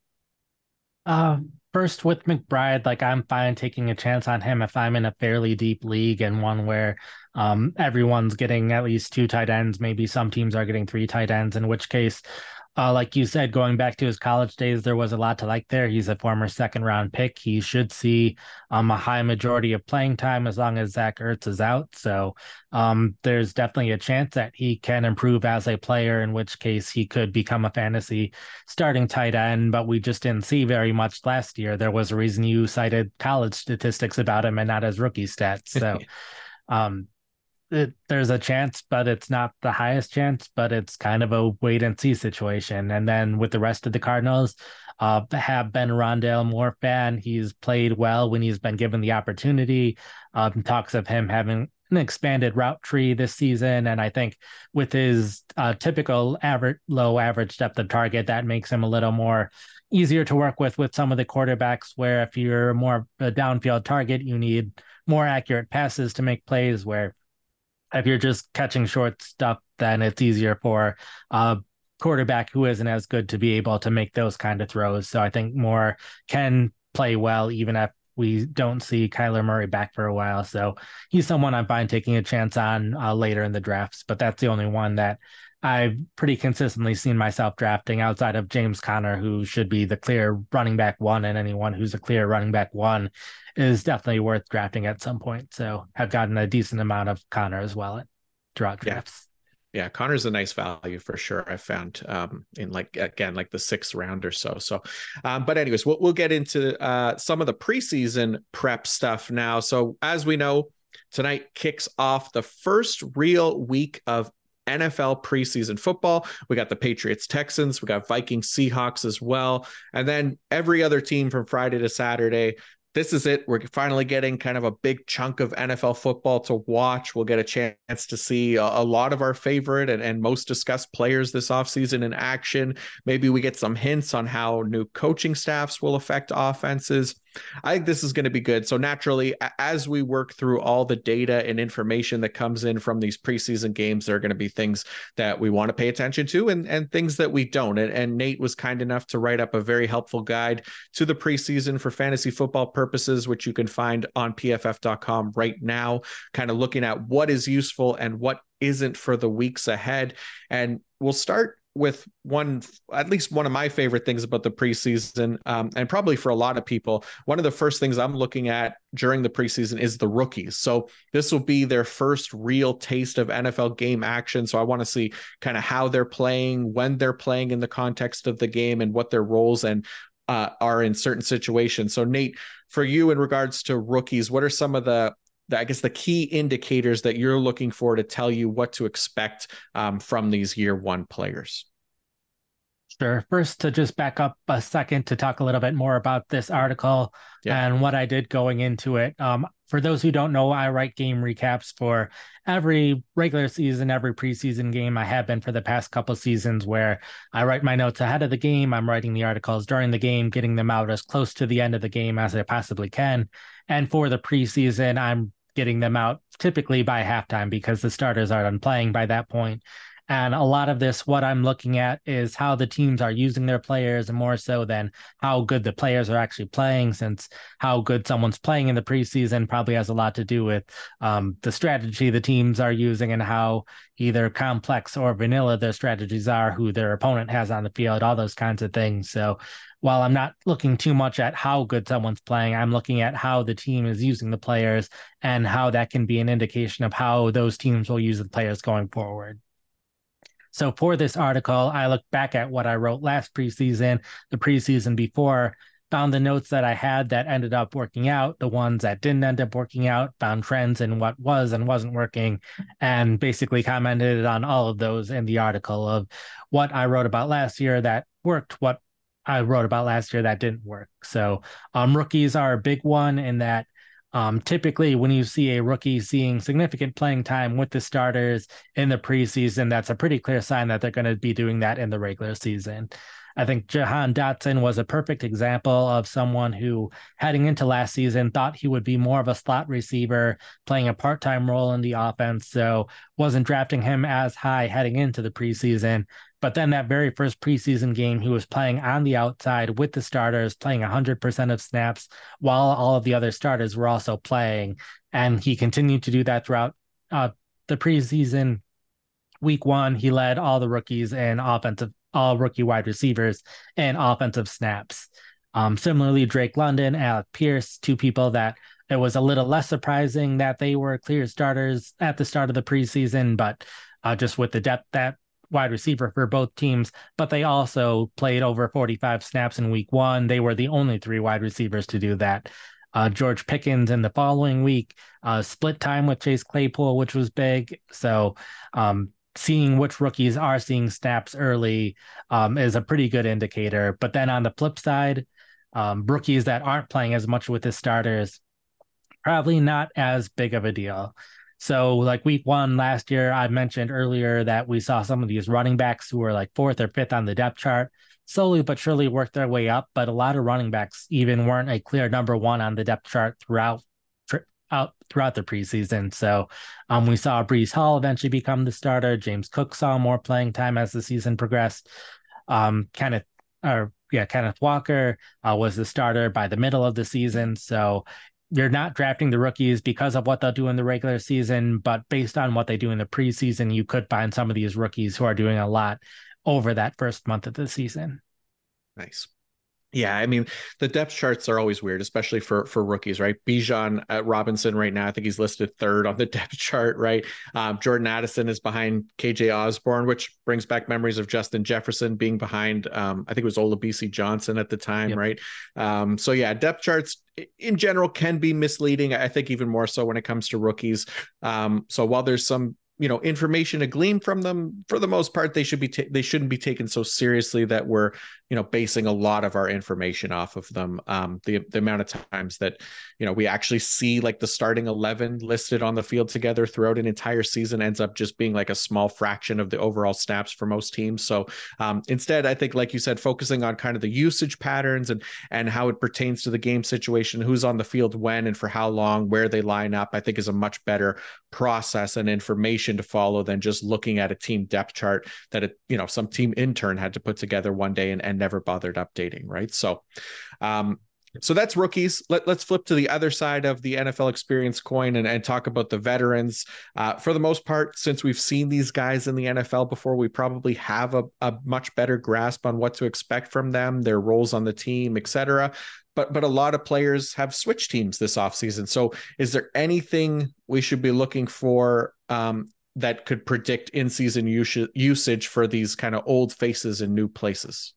Speaker 2: Uh, first with McBride, like I'm fine taking a chance on him if I'm in a fairly deep league and one where um everyone's getting at least two tight ends. Maybe some teams are getting three tight ends, in which case, Uh, like you said, going back to his college days, there was a lot to like there. He's a former second round pick. He should see um, a high majority of playing time as long as Zach Ertz is out. So um, there's definitely a chance that he can improve as a player, in which case he could become a fantasy starting tight end. But we just didn't see very much last year. There was a reason you cited college statistics about him and not his rookie stats. So um, It, there's a chance, but it's not the highest chance, but it's kind of a wait and see situation. And then with the rest of the Cardinals, uh, have been a Rondale Moore fan. He's played well when he's been given the opportunity. Um, talks of him having an expanded route tree this season. And I think with his uh, typical average, low average depth of target, that makes him a little more easier to work with with some of the quarterbacks, where if you're more a downfield target, you need more accurate passes to make plays, where if you're just catching short stuff, then it's easier for a quarterback who isn't as good to be able to make those kind of throws. So I think Moore can play well, even if we don't see Kyler Murray back for a while. So he's someone I'm fine taking a chance on uh, later in the drafts, but that's the only one that I've pretty consistently seen myself drafting outside of James Conner, who should be the clear running back one, and anyone who's a clear running back one is definitely worth drafting at some point. So I've gotten a decent amount of Conner as well at throughout drafts.
Speaker 1: Yeah. yeah, Conner's a nice value for sure. I found um, in like, again, like the sixth round or so. So, um, but anyways, we'll, we'll get into uh, some of the preseason prep stuff now. So as we know, tonight kicks off the first real week of N F L preseason football. We got the Patriots, Texans, we got Vikings, Seahawks as well. And then every other team from Friday to Saturday. This is it. We're finally getting kind of a big chunk of N F L football to watch. We'll get a chance to see a, a lot of our favorite and, and most discussed players this offseason in action. Maybe we get some hints on how new coaching staffs will affect offenses. I think this is going to be good. So naturally, as we work through all the data and information that comes in from these preseason games, there are going to be things that we want to pay attention to and, and things that we don't. And, and Nate was kind enough to write up a very helpful guide to the preseason for fantasy football purposes, which you can find on P F F dot com right now, kind of looking at what is useful and what isn't for the weeks ahead. And we'll start with one, at least one of my favorite things about the preseason, um, and probably for a lot of people, one of the first things I'm looking at during the preseason is the rookies. So this will be their first real taste of N F L game action. So I want to see kind of how they're playing, when they're playing in the context of the game, and what their roles and uh, are in certain situations. So Nate, for you in regards to rookies, what are some of the The, I guess the key indicators that you're looking for to tell you what to expect um, from these year one players?
Speaker 2: Sure. First, to just back up a second to talk a little bit more about this article yeah. and what I did going into it. Um, for those who don't know, I write game recaps for every regular season, every preseason game. I have been for the past couple seasons, where I write my notes ahead of the game. I'm writing the articles during the game, getting them out as close to the end of the game as I possibly can. And for the preseason, I'm getting them out typically by halftime, because the starters are done playing by that point. And a lot of this, what I'm looking at is how the teams are using their players, more so than how good the players are actually playing, since how good someone's playing in the preseason probably has a lot to do with um, the strategy the teams are using and how either complex or vanilla their strategies are, who their opponent has on the field, all those kinds of things. So while I'm not looking too much at how good someone's playing, I'm looking at how the team is using the players and how that can be an indication of how those teams will use the players going forward. So for this article, I looked back at what I wrote last preseason, the preseason before, found the notes that I had that ended up working out, the ones that didn't end up working out, found trends in what was and wasn't working, and basically commented on all of those in the article of what I wrote about last year that worked, what I wrote about last year that didn't work. So um, rookies are a big one in that um, typically when you see a rookie seeing significant playing time with the starters in the preseason, that's a pretty clear sign that they're going to be doing that in the regular season. I think Jahan Dotson was a perfect example of someone who, heading into last season, thought he would be more of a slot receiver, playing a part-time role in the offense, so wasn't drafting him as high heading into the preseason. But then that very first preseason game, he was playing on the outside with the starters, playing one hundred percent of snaps while all of the other starters were also playing. And he continued to do that throughout uh, the preseason. Week one, he led all the rookies in offensive, all rookie wide receivers and offensive snaps. Um, similarly, Drake London, Alec Pierce, two people that it was a little less surprising that they were clear starters at the start of the preseason, but uh, just with the depth that wide receiver for both teams, but they also played over forty-five snaps in week one. They were the only three wide receivers to do that. Uh, George Pickens in the following week, uh, split time with Chase Claypool, which was big. So um, seeing which rookies are seeing snaps early um, is a pretty good indicator. But then on the flip side, um, rookies that aren't playing as much with the starters, probably not as big of a deal. So like week one last year, I mentioned earlier that we saw some of these running backs who were like fourth or fifth on the depth chart slowly but surely work their way up. But a lot of running backs even weren't a clear number one on the depth chart throughout out throughout the preseason. So um, we saw Breece Hall eventually become the starter. James Cook saw more playing time as the season progressed. Um, Kenneth, or yeah, Kenneth Walker uh, was the starter by the middle of the season. So you're not drafting the rookies because of what they'll do in the regular season, but based on what they do in the preseason, you could find some of these rookies who are doing a lot over that first month of the season.
Speaker 1: Nice. Yeah, I mean, the depth charts are always weird, especially for for rookies, right? Bijan uh, Robinson right now, I think he's listed third on the depth chart, right? Um, Jordan Addison is behind K J Osborne, which brings back memories of Justin Jefferson being behind, um, I think it was Olabisi Johnson at the time, yep. right? Um, so yeah, depth charts in general can be misleading. I think even more so when it comes to rookies. Um, so while there's some you know, information to glean from them, for the most part, they should be, ta- they shouldn't be taken so seriously that we're, you know, basing a lot of our information off of them. Um, the, the amount of times that, you know, we actually see like the starting eleven listed on the field together throughout an entire season ends up just being like a small fraction of the overall snaps for most teams. So um, instead, I think, like you said, focusing on kind of the usage patterns and, and how it pertains to the game situation, who's on the field when and for how long, where they line up, I think is a much better process and information to follow than just looking at a team depth chart that it, you know, some team intern had to put together one day and, and never bothered updating. Right. So, um, so that's rookies. Let, let's flip to the other side of the N F L experience coin and, and talk about the veterans. Uh, for the most part, since we've seen these guys in the N F L before, we probably have a, a much better grasp on what to expect from them, their roles on the team, et cetera. But but a lot of players have switched teams this offseason. So is there anything we should be looking for um, that could predict in-season us- usage for these kind of old faces in new places?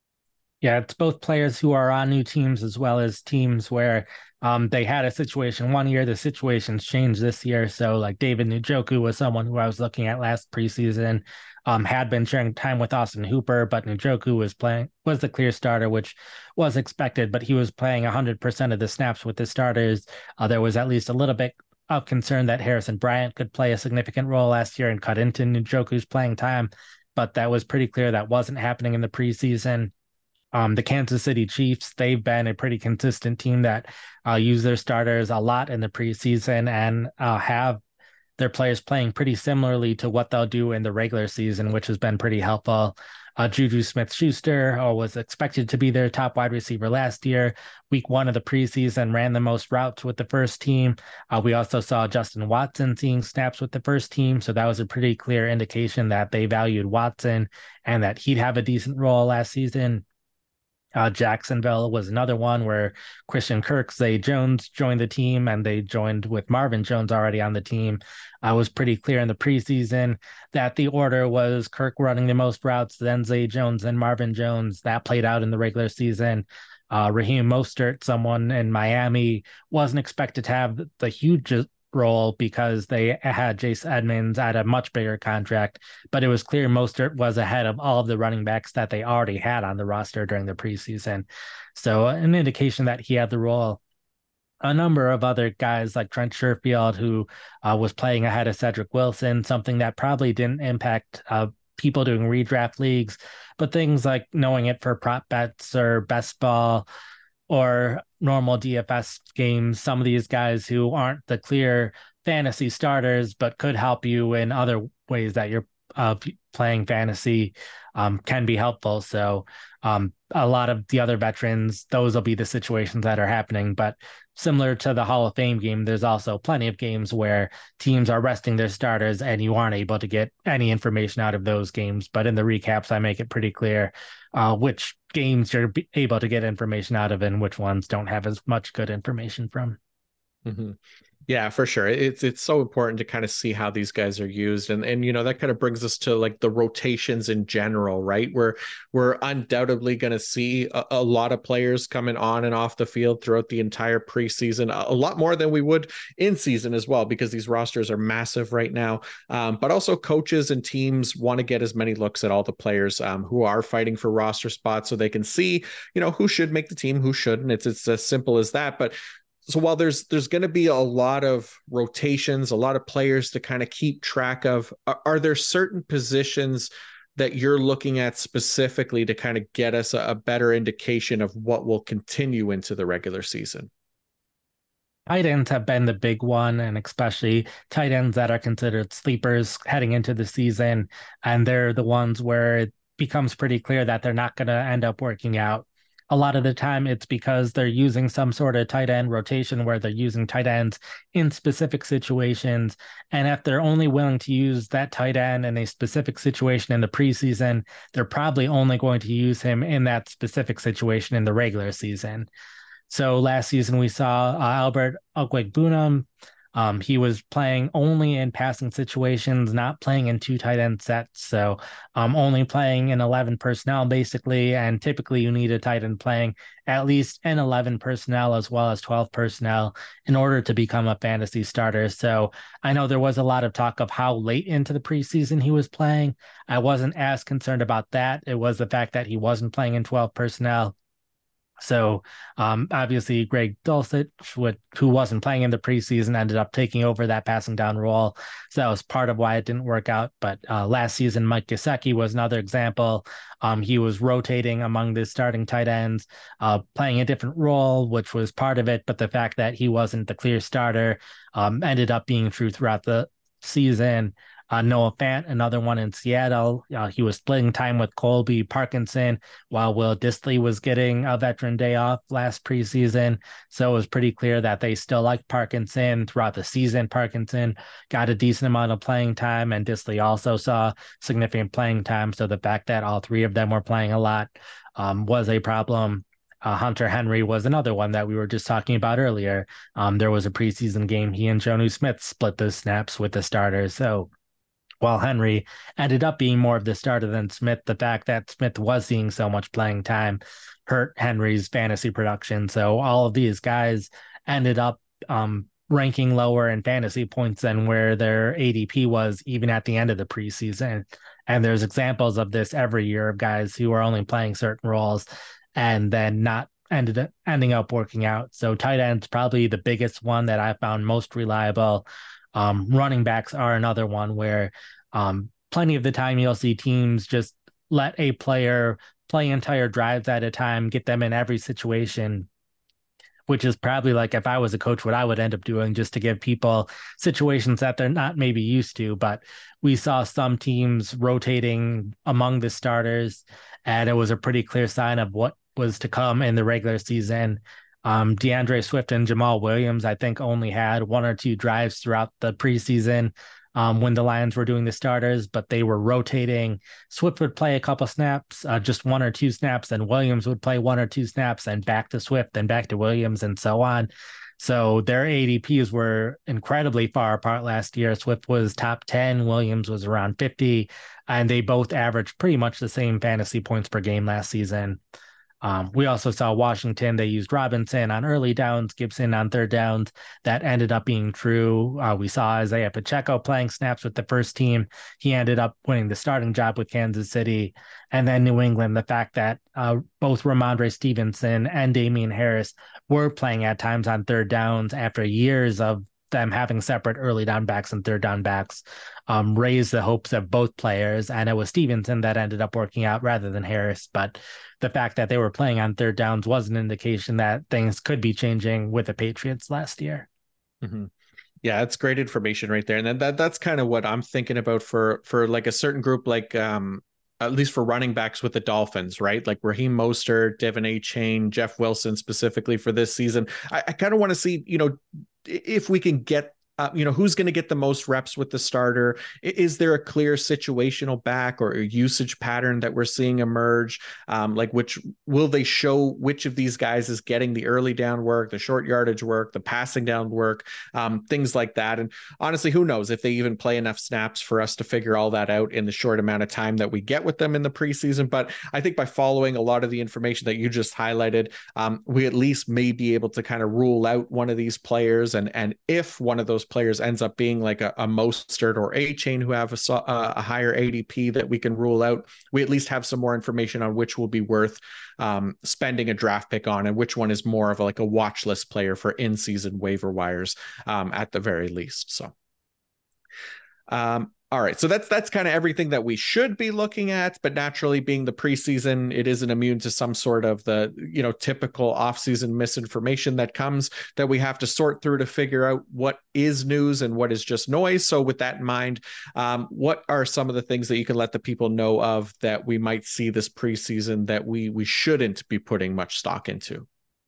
Speaker 2: Yeah, it's both players who are on new teams as well as teams where um, they had a situation one year, the situation's changed this year. So like David Njoku was someone who I was looking at last preseason, um, had been sharing time with Austin Hooper, but Njoku was playing, was the clear starter, which was expected, but he was playing one hundred percent of the snaps with the starters. Uh, there was at least a little bit of concern that Harrison Bryant could play a significant role last year and cut into Njoku's playing time, but that was pretty clear that wasn't happening in the preseason. Um, the Kansas City Chiefs, they've been a pretty consistent team that uh, use their starters a lot in the preseason and uh, have their players playing pretty similarly to what they'll do in the regular season, which has been pretty helpful. Uh, Juju Smith-Schuster uh, was expected to be their top wide receiver last year. Week one of the preseason ran the most routes with the first team. Uh, we also saw Justin Watson seeing snaps with the first team, so that was a pretty clear indication that they valued Watson and that he'd have a decent role last season. Uh, Jacksonville was another one where Christian Kirk, Zay Jones joined the team, and they joined with Marvin Jones already on the team. Uh, it was pretty clear in the preseason that the order was Kirk running the most routes, then Zay Jones, then Marvin Jones. That played out in the regular season. Uh, Raheem Mostert, someone in Miami, wasn't expected to have the huge role because they had Chase Edmonds at a much bigger contract, but it was clear Mostert was ahead of all of the running backs that they already had on the roster during the preseason. So an indication that he had the role. A number of other guys like Trent Sherfield, who uh, was playing ahead of Cedric Wilson, something that probably didn't impact uh, people doing redraft leagues, but things like knowing it for prop bets or best ball or normal D F S games, some of these guys who aren't the clear fantasy starters, but could help you in other ways that you're uh, playing fantasy um, can be helpful. So um, a lot of the other veterans, those will be the situations that are happening. But similar to the Hall of Fame game, there's also plenty of games where teams are resting their starters and you aren't able to get any information out of those games. But in the recaps, I make it pretty clear uh, which games you're able to get information out of and which ones don't have as much good information from.
Speaker 1: Mm-hmm. Yeah, for sure. It's it's so important to kind of see how these guys are used. And and you know, that kind of brings us to like the rotations in general, right? Where we're undoubtedly going to see a, a lot of players coming on and off the field throughout the entire preseason, a, a lot more than we would in season as well, because these rosters are massive right now. Um, but also coaches and teams want to get as many looks at all the players um, who are fighting for roster spots so they can see, you know, who should make the team, who shouldn't. It's it's as simple as that. But so while there's there's going to be a lot of rotations, a lot of players to kind of keep track of, are, are there certain positions that you're looking at specifically to kind of get us a, a better indication of what will continue into the regular season?
Speaker 2: Tight ends have been the big one, and especially tight ends that are considered sleepers heading into the season. And they're the ones where it becomes pretty clear that they're not going to end up working out. A lot of the time, it's because they're using some sort of tight end rotation where they're using tight ends in specific situations. And if they're only willing to use that tight end in a specific situation in the preseason, they're probably only going to use him in that specific situation in the regular season. So last season, we saw uh, Albert Okwuegbunam. Um, he was playing only in passing situations, not playing in two tight end sets. So um, only playing in eleven personnel, basically. And typically you need a tight end playing at least in eleven personnel as well as twelve personnel in order to become a fantasy starter. So I know there was a lot of talk of how late into the preseason he was playing. I wasn't as concerned about that. It was the fact that he wasn't playing in twelve personnel. So um, obviously Greg Dulcich, who wasn't playing in the preseason, ended up taking over that passing down role. So that was part of why it didn't work out. But uh, last season, Mike Gesicki was another example. Um, he was rotating among the starting tight ends, uh, playing a different role, which was part of it. But the fact that he wasn't the clear starter um, ended up being true throughout the season. Uh, Noah Fant, another one in Seattle. Uh, he was splitting time with Colby Parkinson while Will Dissly was getting a veteran day off last preseason. So it was pretty clear that they still liked Parkinson throughout the season. Parkinson got a decent amount of playing time, and Dissly also saw significant playing time. So the fact that all three of them were playing a lot um, was a problem. Uh, Hunter Henry was another one that we were just talking about earlier. Um, there was a preseason game. He and Jonnu Smith split the snaps with the starters. So while Henry ended up being more of the starter than Smith, the fact that Smith was seeing so much playing time hurt Henry's fantasy production. So all of these guys ended up um, ranking lower in fantasy points than where their A D P was even at the end of the preseason. And there's examples of this every year of guys who are only playing certain roles and then not ended up ending up working out. So tight end's probably the biggest one that I found most reliable. Um, running backs are another one where um, plenty of the time you'll see teams just let a player play entire drives at a time, get them in every situation, which is probably like if I was a coach, what I would end up doing just to give people situations that they're not maybe used to. But we saw some teams rotating among the starters, and it was a pretty clear sign of what was to come in the regular season. Um, DeAndre Swift and Jamal Williams, I think, only had one or two drives throughout the preseason um, when the Lions were doing the starters, but they were rotating. Swift would play a couple snaps, uh, just one or two snaps, and Williams would play one or two snaps, and back to Swift, and back to Williams, and so on. So their A D Ps were incredibly far apart last year. Swift was top ten, Williams was around fifty, and they both averaged pretty much the same fantasy points per game last season. Um, we also saw Washington, they used Robinson on early downs, Gibson on third downs. That ended up being true. Uh, we saw Isaiah Pacheco playing snaps with the first team. He ended up winning the starting job with Kansas City. And then New England, the fact that uh, both Ramondre Stevenson and Damian Harris were playing at times on third downs after years of them having separate early down backs and third down backs um, raised the hopes of both players. And it was Stevenson that ended up working out rather than Harris. But the fact that they were playing on third downs was an indication that things could be changing with the Patriots last year.
Speaker 1: Mm-hmm. Yeah, that's great information right there. And then that that's kind of what I'm thinking about for for like a certain group, like um at least for running backs with the Dolphins, right? Like Raheem Mostert, Devin Achane, Jeff Wilson specifically for this season. I, I kind of want to see, you know, if we can get Uh, you know, who's going to get the most reps with the starter? Is there a clear situational back or a usage pattern that we're seeing emerge? Um, like which will they show which of these guys is getting the early down work, the short yardage work, the passing down work, um, things like that. And honestly, who knows if they even play enough snaps for us to figure all that out in the short amount of time that we get with them in the preseason. But I think by following a lot of the information that you just highlighted, um, we at least may be able to kind of rule out one of these players. And, and if one of those players ends up being like a, a Mostert or Achane who have a, a higher A D P that we can rule out, we at least have some more information on which will be worth um, spending a draft pick on and which one is more of a, like a watch list player for in-season waiver wires um, at the very least. So, um, all right, so that's that's kind of everything that we should be looking at, but naturally being the preseason, it isn't immune to some sort of the, you know, typical offseason misinformation that comes that we have to sort through to figure out what is news and what is just noise. So with that in mind, um, what are some of the things that you can let the people know of that we might see this preseason that we we shouldn't be putting much stock into?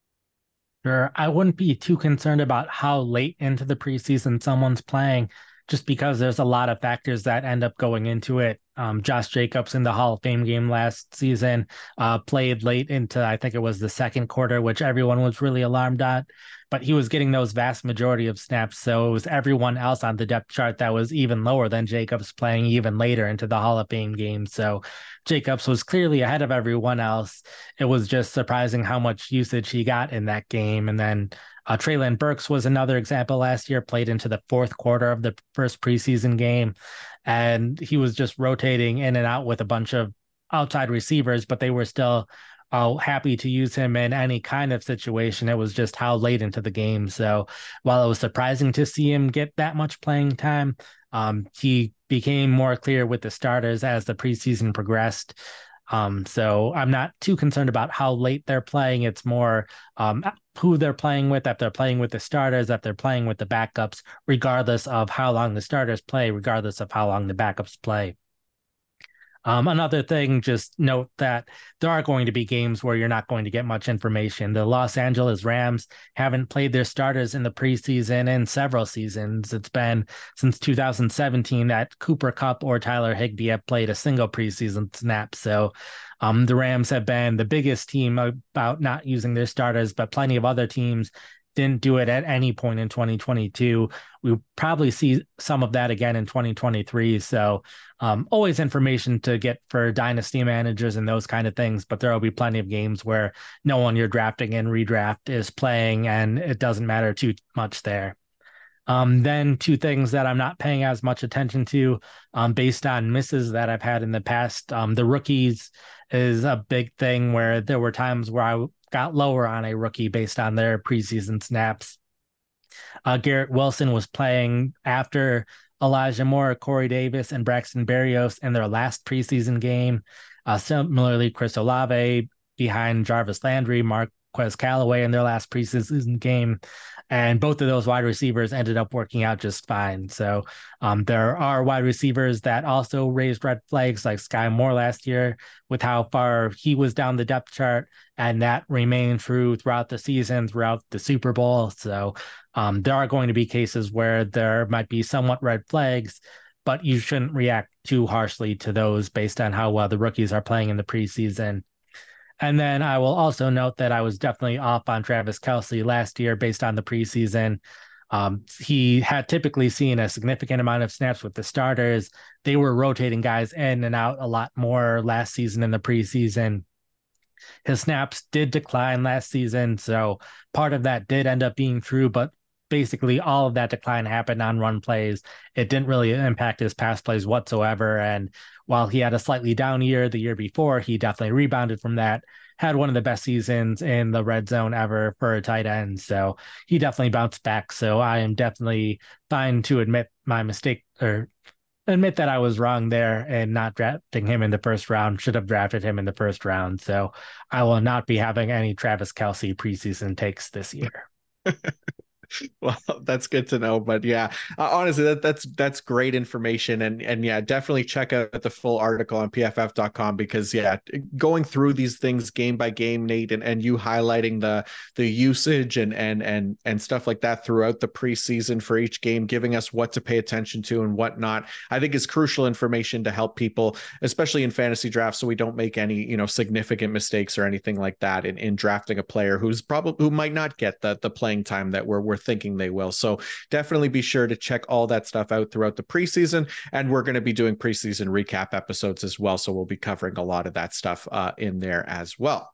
Speaker 2: Sure, I wouldn't be too concerned about how late into the preseason someone's playing, just because there's a lot of factors that end up going into it. Um, Josh Jacobs in the Hall of Fame game last season uh, played late into, I think it was the second quarter, which everyone was really alarmed at, but he was getting those vast majority of snaps. So it was everyone else on the depth chart that was even lower than Jacobs playing even later into the Hall of Fame game. So Jacobs was clearly ahead of everyone else. It was just surprising how much usage he got in that game. And then Uh, Treylon Burks was another example last year, played into the fourth quarter of the first preseason game, and he was just rotating in and out with a bunch of outside receivers, but they were still uh, happy to use him in any kind of situation. It was just how late into the game. So while it was surprising to see him get that much playing time, um, he became more clear with the starters as the preseason progressed. Um, so I'm not too concerned about how late they're playing. It's more um, who they're playing with, if they're playing with the starters, if they're playing with the backups, regardless of how long the starters play, regardless of how long the backups play. Um, another thing, just note that there are going to be games where you're not going to get much information. The Los Angeles Rams haven't played their starters in the preseason in several seasons. It's been since two thousand seventeen that Cooper Kupp or Tyler Higbee have played a single preseason snap. So um, the Rams have been the biggest team about not using their starters, but plenty of other teams didn't do it at any point in twenty twenty-two. We'll probably see some of that again in twenty twenty-three. So um, always information to get for dynasty managers and those kind of things, but there will be plenty of games where no one you're drafting in redraft is playing and it doesn't matter too much there. Um, then two things that I'm not paying as much attention to um, based on misses that I've had in the past. Um, the rookies is a big thing where there were times where I got lower on a rookie based on their preseason snaps. Uh, Garrett Wilson was playing after Elijah Moore, Corey Davis, and Braxton Berrios in their last preseason game. Uh, similarly, Chris Olave behind Jarvis Landry, Marquez Callaway in their last preseason game. And both of those wide receivers ended up working out just fine. So um, there are wide receivers that also raised red flags, like Sky Moore last year, with how far he was down the depth chart. And that remained true throughout the season, throughout the Super Bowl. So um, there are going to be cases where there might be somewhat red flags, but you shouldn't react too harshly to those based on how well the rookies are playing in the preseason. And then I will also note that I was definitely off on Travis Kelce last year based on the preseason. Um, he had typically seen a significant amount of snaps with the starters. They were rotating guys in and out a lot more last season in the preseason. His snaps did decline last season, so part of that did end up being true, but basically all of that decline happened on run plays. It didn't really impact his pass plays whatsoever. And while he had a slightly down year the year before, he definitely rebounded from that, had one of the best seasons in the red zone ever for a tight end. So he definitely bounced back. So I am definitely fine to admit my mistake, or admit that I was wrong there and not drafting him in the first round. Should have drafted him in the first round. So I will not be having any Travis Kelce preseason takes this year.
Speaker 1: Well, that's good to know. But yeah, uh, honestly, that, that's that's great information. And and yeah, definitely check out the full article on P F F dot com, because yeah, going through these things game by game, Nate, and, and you highlighting the the usage and and and and stuff like that throughout the preseason for each game, giving us what to pay attention to and what not, I think is crucial information to help people, especially in fantasy drafts, so we don't make any, you know, significant mistakes or anything like that in, in drafting a player who's probably who might not get the the playing time that we're we're thinking they will. So definitely be sure to check all that stuff out throughout the preseason. And we're going to be doing preseason recap episodes as well. So we'll be covering a lot of that stuff uh, in there as well.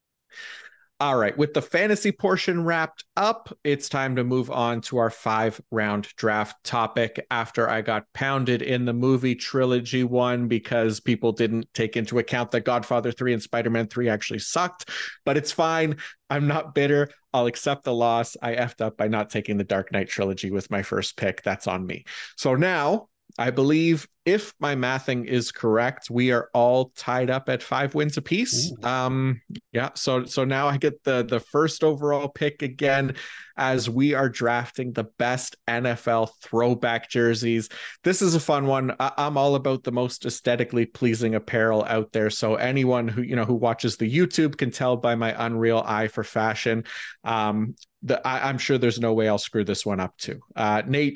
Speaker 1: All right, with the fantasy portion wrapped up, it's time to move on to our five round draft topic after I got pounded in the movie trilogy one because people didn't take into account that Godfather three and Spider-Man three actually sucked, but it's fine. I'm not bitter. I'll accept the loss. I effed up by not taking the Dark Knight trilogy with my first pick. That's on me. So now I believe, if my mathing is correct, we are all tied up at five wins apiece. Ooh. Um, yeah. So so now I get the the first overall pick again, as we are drafting the best N F L throwback jerseys. This is a fun one. I, I'm all about the most aesthetically pleasing apparel out there. So anyone who you know who watches the YouTube can tell by my unreal eye for fashion. Um, the, I, I'm sure there's no way I'll screw this one up too. Uh, Nate.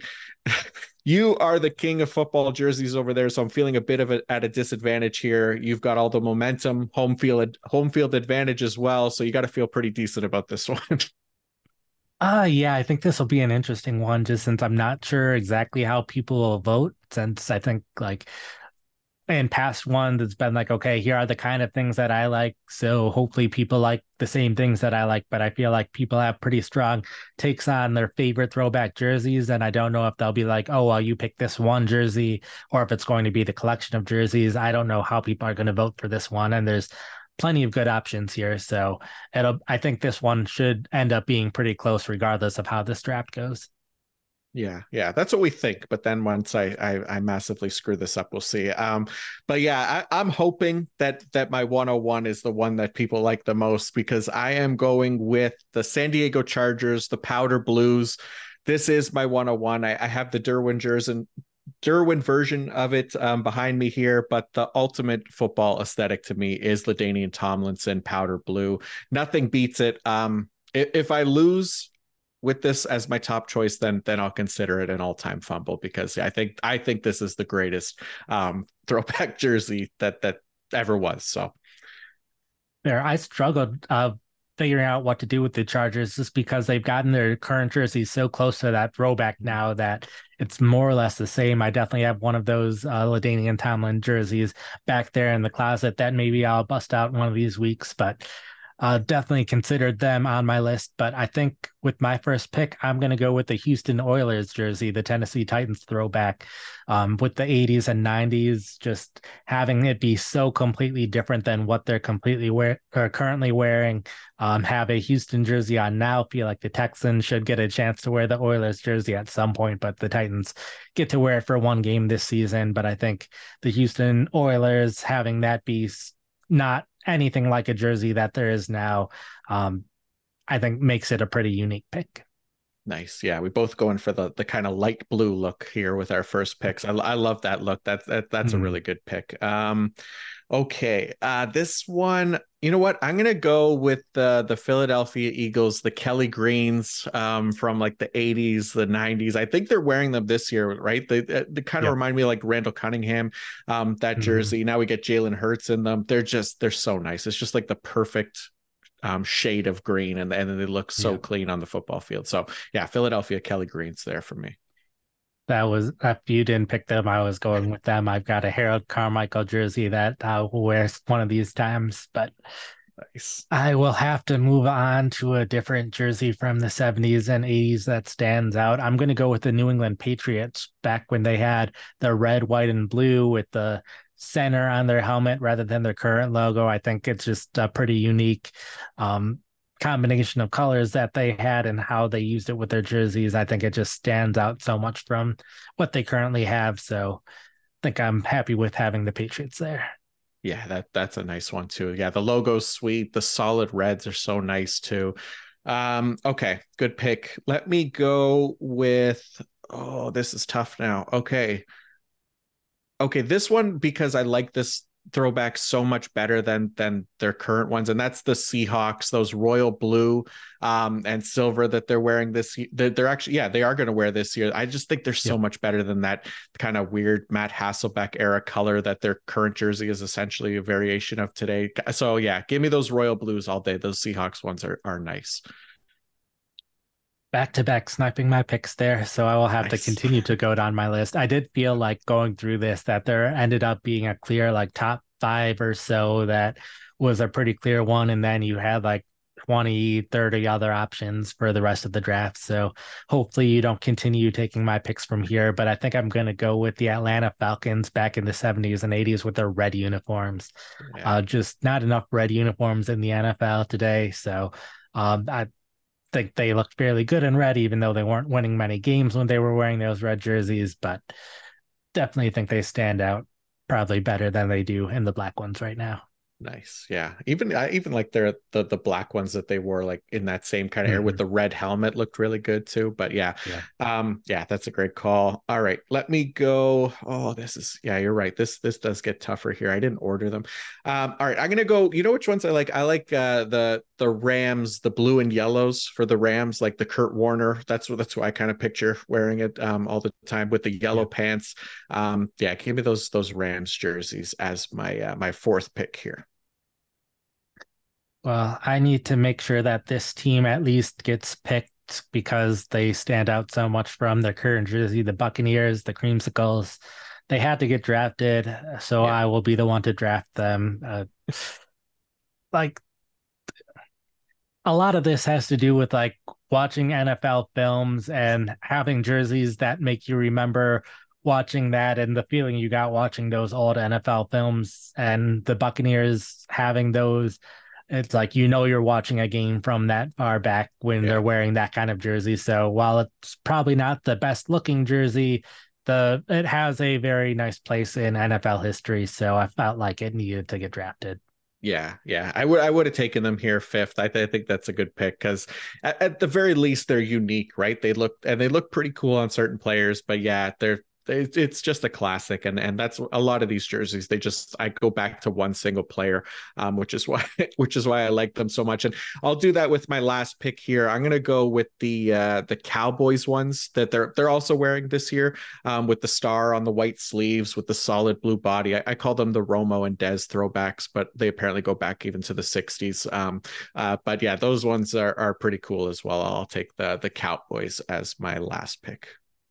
Speaker 1: You are the king of football jerseys over there, so I'm feeling a bit of a, at a disadvantage here. You've got all the momentum, home field, home field advantage as well, so you got to feel pretty decent about this one.
Speaker 2: Uh, yeah, I think this will be an interesting one, just since I'm not sure exactly how people will vote, since I think like in past ones, it's been like, okay, here are the kind of things that I like. So hopefully people like the same things that I like, but I feel like people have pretty strong takes on their favorite throwback jerseys. And I don't know if they'll be like, oh, well, you pick this one jersey, or if it's going to be the collection of jerseys. I don't know how people are going to vote for this one. And there's plenty of good options here. So it'll, I think this one should end up being pretty close regardless of how this draft goes.
Speaker 1: Yeah, yeah, that's what we think. But then once I I, I massively screw this up, we'll see. Um, but yeah, I, I'm hoping that that my one oh one is the one that people like the most, because I am going with the San Diego Chargers, the powder blues. This is my one oh one. I, I have the Derwin jersey, Derwin version of it um, behind me here, but the ultimate football aesthetic to me is LaDainian Tomlinson powder blue. Nothing beats it. Um, if, if I lose with this as my top choice, then then I'll consider it an all-time fumble, because I think I think this is the greatest um, throwback jersey that that ever was. So
Speaker 2: there, I struggled uh, figuring out what to do with the Chargers, just because they've gotten their current jerseys so close to that throwback now that it's more or less the same. I definitely have one of those uh, LaDainian Tomlin jerseys back there in the closet that maybe I'll bust out one of these weeks, but Uh, definitely considered them on my list, but I think with my first pick, I'm going to go with the Houston Oilers jersey, the Tennessee Titans throwback, um, with the eighties and nineties, just having it be so completely different than what they're completely wear or currently wearing. Um, have a Houston jersey on now. Feel like the Texans should get a chance to wear the Oilers jersey at some point, but the Titans get to wear it for one game this season. But I think the Houston Oilers, having that be not anything like a jersey that there is now, um, I think makes it a pretty unique pick.
Speaker 1: Nice. Yeah, we both going for the the kind of light blue look here with our first picks. I, I love that look. That's that, that's mm-hmm. a really good pick. Um, okay, uh, this one, you know what? I'm gonna go with the the Philadelphia Eagles, the Kelly Greens um, from like the eighties, the nineties. I think they're wearing them this year, right? They they kind of yep. remind me of like Randall Cunningham, um, that jersey. Mm-hmm. Now we get Jalen Hurts in them. They're just they're so nice. It's just like the perfect um, shade of green, and and they look so yeah. clean on the football field. So yeah, Philadelphia Kelly Greens there for me.
Speaker 2: That was, if you didn't pick them, I was going with them. I've got a Harold Carmichael jersey that I will wear one of these times, but
Speaker 1: Nice.
Speaker 2: I will have to move on to a different jersey from the seventies and eighties that stands out. I'm going to go with the New England Patriots back when they had the red, white, and blue with the center on their helmet rather than their current logo. I think it's just a pretty unique um, combination of colors that they had and how they used it with their jerseys. I think it just stands out so much from what they currently have. So I think I'm happy with having the Patriots there.
Speaker 1: Yeah, that that's a nice one too. Yeah, the logo's sweet. The solid reds are so nice too. Um, okay, good pick. Let me go with, oh, this is tough now. Okay. Okay, this one, because I like this throwback so much better than than their current ones, and that's the Seahawks, those royal blue um and silver that they're wearing this year. They're, they're actually, yeah, they are going to wear this year. I just think they're so
Speaker 2: Yep.
Speaker 1: much better than that kind of weird Matt Hasselbeck era color that their current jersey is essentially a variation of today. So yeah, give me those royal blues all day. Those Seahawks ones are are nice.
Speaker 2: Back to back sniping my picks there, so I will have to
Speaker 1: Nice.
Speaker 2: continue to go down my list. I did feel like going through this that there ended up being a clear like top five or so that was a pretty clear one, and then you had like twenty, thirty other options for the rest of the draft. So hopefully you don't continue taking my picks from here, but I think I'm going to go with the Atlanta Falcons back in the seventies and eighties with their red uniforms.
Speaker 1: Yeah.
Speaker 2: Uh, just not enough red uniforms in the N F L today, so um, I think they looked fairly good in red, even though they weren't winning many games when they were wearing those red jerseys. But definitely think they stand out probably better than they do in the black ones right now.
Speaker 1: Nice. Yeah. Even I even like their the the black ones that they wore like in that same kind of air with
Speaker 2: Mm-hmm.
Speaker 1: the red helmet looked really good too. But yeah.
Speaker 2: Yeah.
Speaker 1: Um yeah, that's a great call. All right. Let me go. Oh, this is, yeah, you're right. This this does get tougher here. I didn't order them. Um all right, I'm going to go, you know which ones I like? I like uh the the Rams, the blue and yellows for the Rams, like the Kurt Warner. That's what that's what I kind of picture wearing it um all the time with the yellow
Speaker 2: Yeah.
Speaker 1: pants. Um yeah, give me those those Rams jerseys as my uh, my fourth pick here.
Speaker 2: Well, I need to make sure that this team at least gets picked because they stand out so much from their current jersey, the Buccaneers, the Creamsicles. They had to get drafted, so
Speaker 1: Yeah.
Speaker 2: I will be the one to draft them. Uh, like a lot of this has to do with like watching N F L films and having jerseys that make you remember watching that and the feeling you got watching those old N F L films and the Buccaneers having those. It's like you know you're watching a game from that far back when
Speaker 1: Yeah.
Speaker 2: they're wearing that kind of jersey. So while it's probably not the best looking jersey, the it has a very nice place in N F L history. So I felt like it needed to get drafted.
Speaker 1: Yeah, yeah, I would I would have taken them here fifth. I, th- I think that's a good pick because at, at the very least they're unique, right? They look and they look pretty cool on certain players, but yeah, they're it's just a classic, and and that's a lot of these jerseys. They just, I go back to one single player, um, which is why which is why I like them so much. And I'll do that with my last pick here. I'm gonna go with the uh, the Cowboys ones that they're they're also wearing this year, um, with the star on the white sleeves with the solid blue body. I, I call them the Romo and Dez throwbacks, but they apparently go back even to the sixties. Um, uh, but yeah, those ones are are pretty cool as well. I'll take the the Cowboys as my last pick.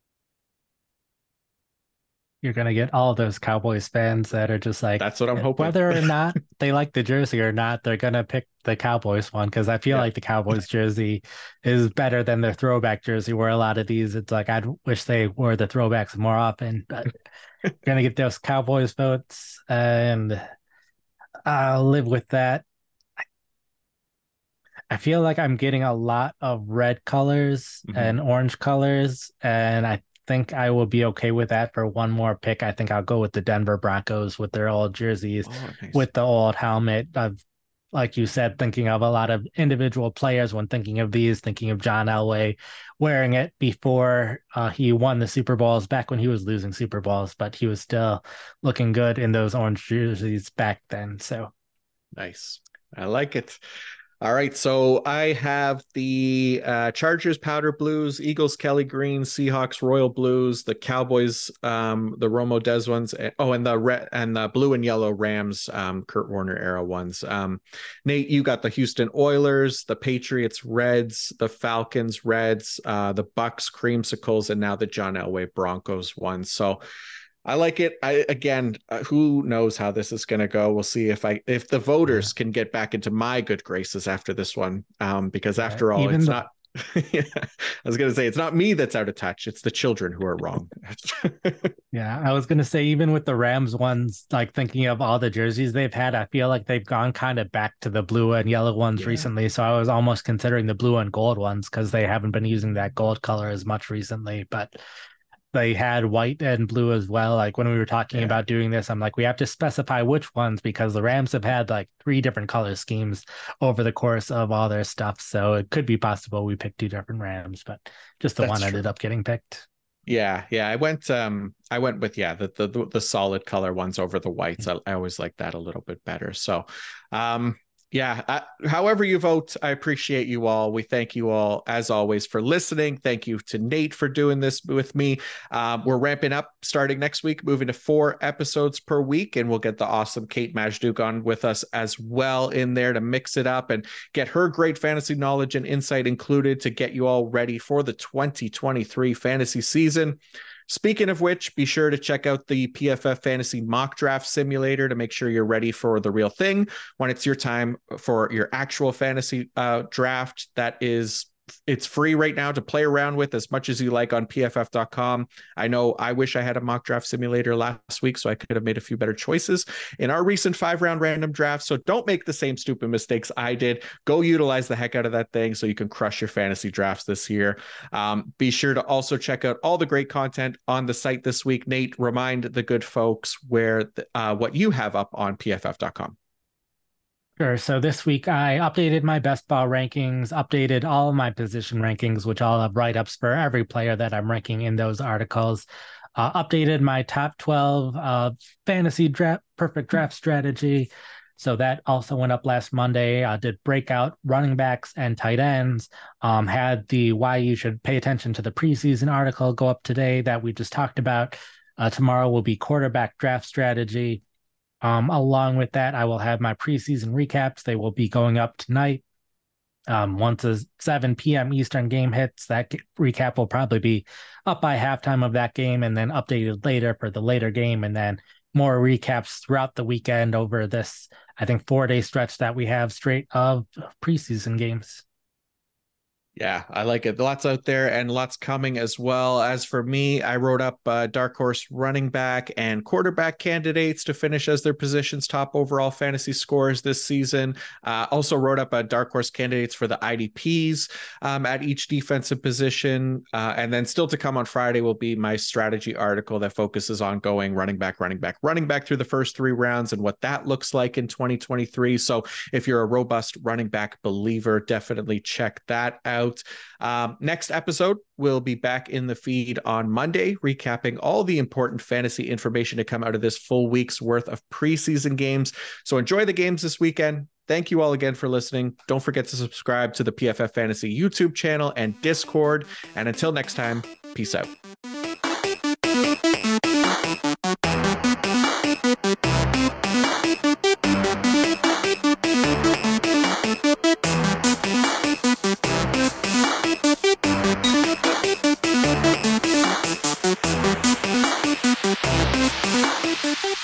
Speaker 2: You're gonna get all those Cowboys fans that are just like,
Speaker 1: That's what I'm hoping.
Speaker 2: whether or not they like the jersey or not, they're gonna pick the Cowboys one because I feel
Speaker 1: Yeah.
Speaker 2: like the Cowboys jersey is better than their throwback jersey. Where a lot of these, it's like I'd wish they wore the throwbacks more often. But gonna get those Cowboys votes, and I'll live with that. I feel like I'm getting a lot of red colors
Speaker 1: Mhm.
Speaker 2: and orange colors, and I think I will be okay with that for one more pick. I think I'll go with the Denver Broncos with their old jerseys,
Speaker 1: Oh, nice.
Speaker 2: with the old helmet. I've, like you said, thinking of a lot of individual players when thinking of these, thinking of John Elway wearing it before uh, he won the Super Bowls, back when he was losing Super Bowls, but he was still looking good in those orange jerseys back then. So
Speaker 1: Nice. I like it. All right, so I have the uh, Chargers powder blues, Eagles Kelly green, Seahawks royal blues, the Cowboys um, the Romo Dez ones. eh, Oh, and the red and the blue and yellow Rams um, Kurt Warner era ones. Um, Nate, you got the Houston Oilers, the Patriots Reds, the Falcons Reds, uh, the Bucks Creamsicles, and now the John Elway Broncos ones. So I like it. I again, uh, who knows how this is going to go? We'll see if I if the voters yeah. can get back into my good graces after this one. Um, because yeah, after all, it's the... not. yeah, I was going to say it's not me that's out of touch. It's the children who are wrong.
Speaker 2: yeah, I was going to say even with the Rams ones, like thinking of all the jerseys they've had, I feel like they've gone kind of back to the blue and yellow ones yeah. recently. So I was almost considering the blue and gold ones because they haven't been using that gold color as much recently, but. They had white and blue as well. Like when we were talking yeah. about doing this, I'm like, we have to specify which ones because the Rams have had like three different color schemes over the course of all their stuff. So it could be possible we picked two different Rams, but just the That's one true. ended up getting picked.
Speaker 1: Yeah, yeah. I went um I went with yeah, the the the solid color ones over the whites. I, I always like that a little bit better. So um Yeah, uh, however you vote, I appreciate you all. We thank you all, as always, for listening. Thank you to Nate for doing this with me. Um, we're ramping up starting next week, moving to four episodes per week, and we'll get the awesome Kate Majduke on with us as well in there to mix it up and get her great fantasy knowledge and insight included to get you all ready for the twenty twenty-three fantasy season. Speaking of which, be sure to check out the P F F Fantasy Mock Draft Simulator to make sure you're ready for the real thing when it's your time for your actual fantasy uh, draft. That is, it's free right now to play around with as much as you like on P F F dot com. I know I wish I had a mock draft simulator last week so I could have made a few better choices in our recent five round random draft. So don't make the same stupid mistakes I did. Go utilize the heck out of that thing so you can crush your fantasy drafts this year. Um, be sure to also check out all the great content on the site this week. Nate, remind the good folks where uh, what you have up on P F F dot com.
Speaker 2: Sure. So this week I updated my best ball rankings, updated all of my position rankings, which I'll have write-ups for every player that I'm ranking in those articles. Uh, updated my top twelve uh, fantasy draft, perfect draft strategy. So that also went up last Monday. I did breakout running backs and tight ends. Um, had the why you should pay attention to the preseason article go up today that we just talked about. Uh, tomorrow will be quarterback draft strategy. Um, along with that, I will have my preseason recaps. They will be going up tonight. Um, once a seven p.m. Eastern game hits, that recap will probably be up by halftime of that game and then updated later for the later game. And then more recaps throughout the weekend over this, I think, four-day stretch that we have straight of preseason games.
Speaker 1: Yeah, I like it. Lots out there and lots coming as well. As for me, I wrote up uh, dark horse running back and quarterback candidates to finish as their positions top overall fantasy scores this season. Uh, also wrote up a dark horse candidates for the I D Ps um, at each defensive position. Uh, and then still to come on Friday will be my strategy article that focuses on going running back, running back, running back through the first three rounds and what that looks like in twenty twenty-three. So if you're a robust running back believer, definitely check that out. Um, next episode, we'll be back in the feed on Monday, recapping all the important fantasy information to come out of this full week's worth of preseason games. So enjoy the games this weekend. Thank you all again for listening. Don't forget to subscribe to the P F F Fantasy YouTube channel and Discord. And until next time, peace out. Thank you.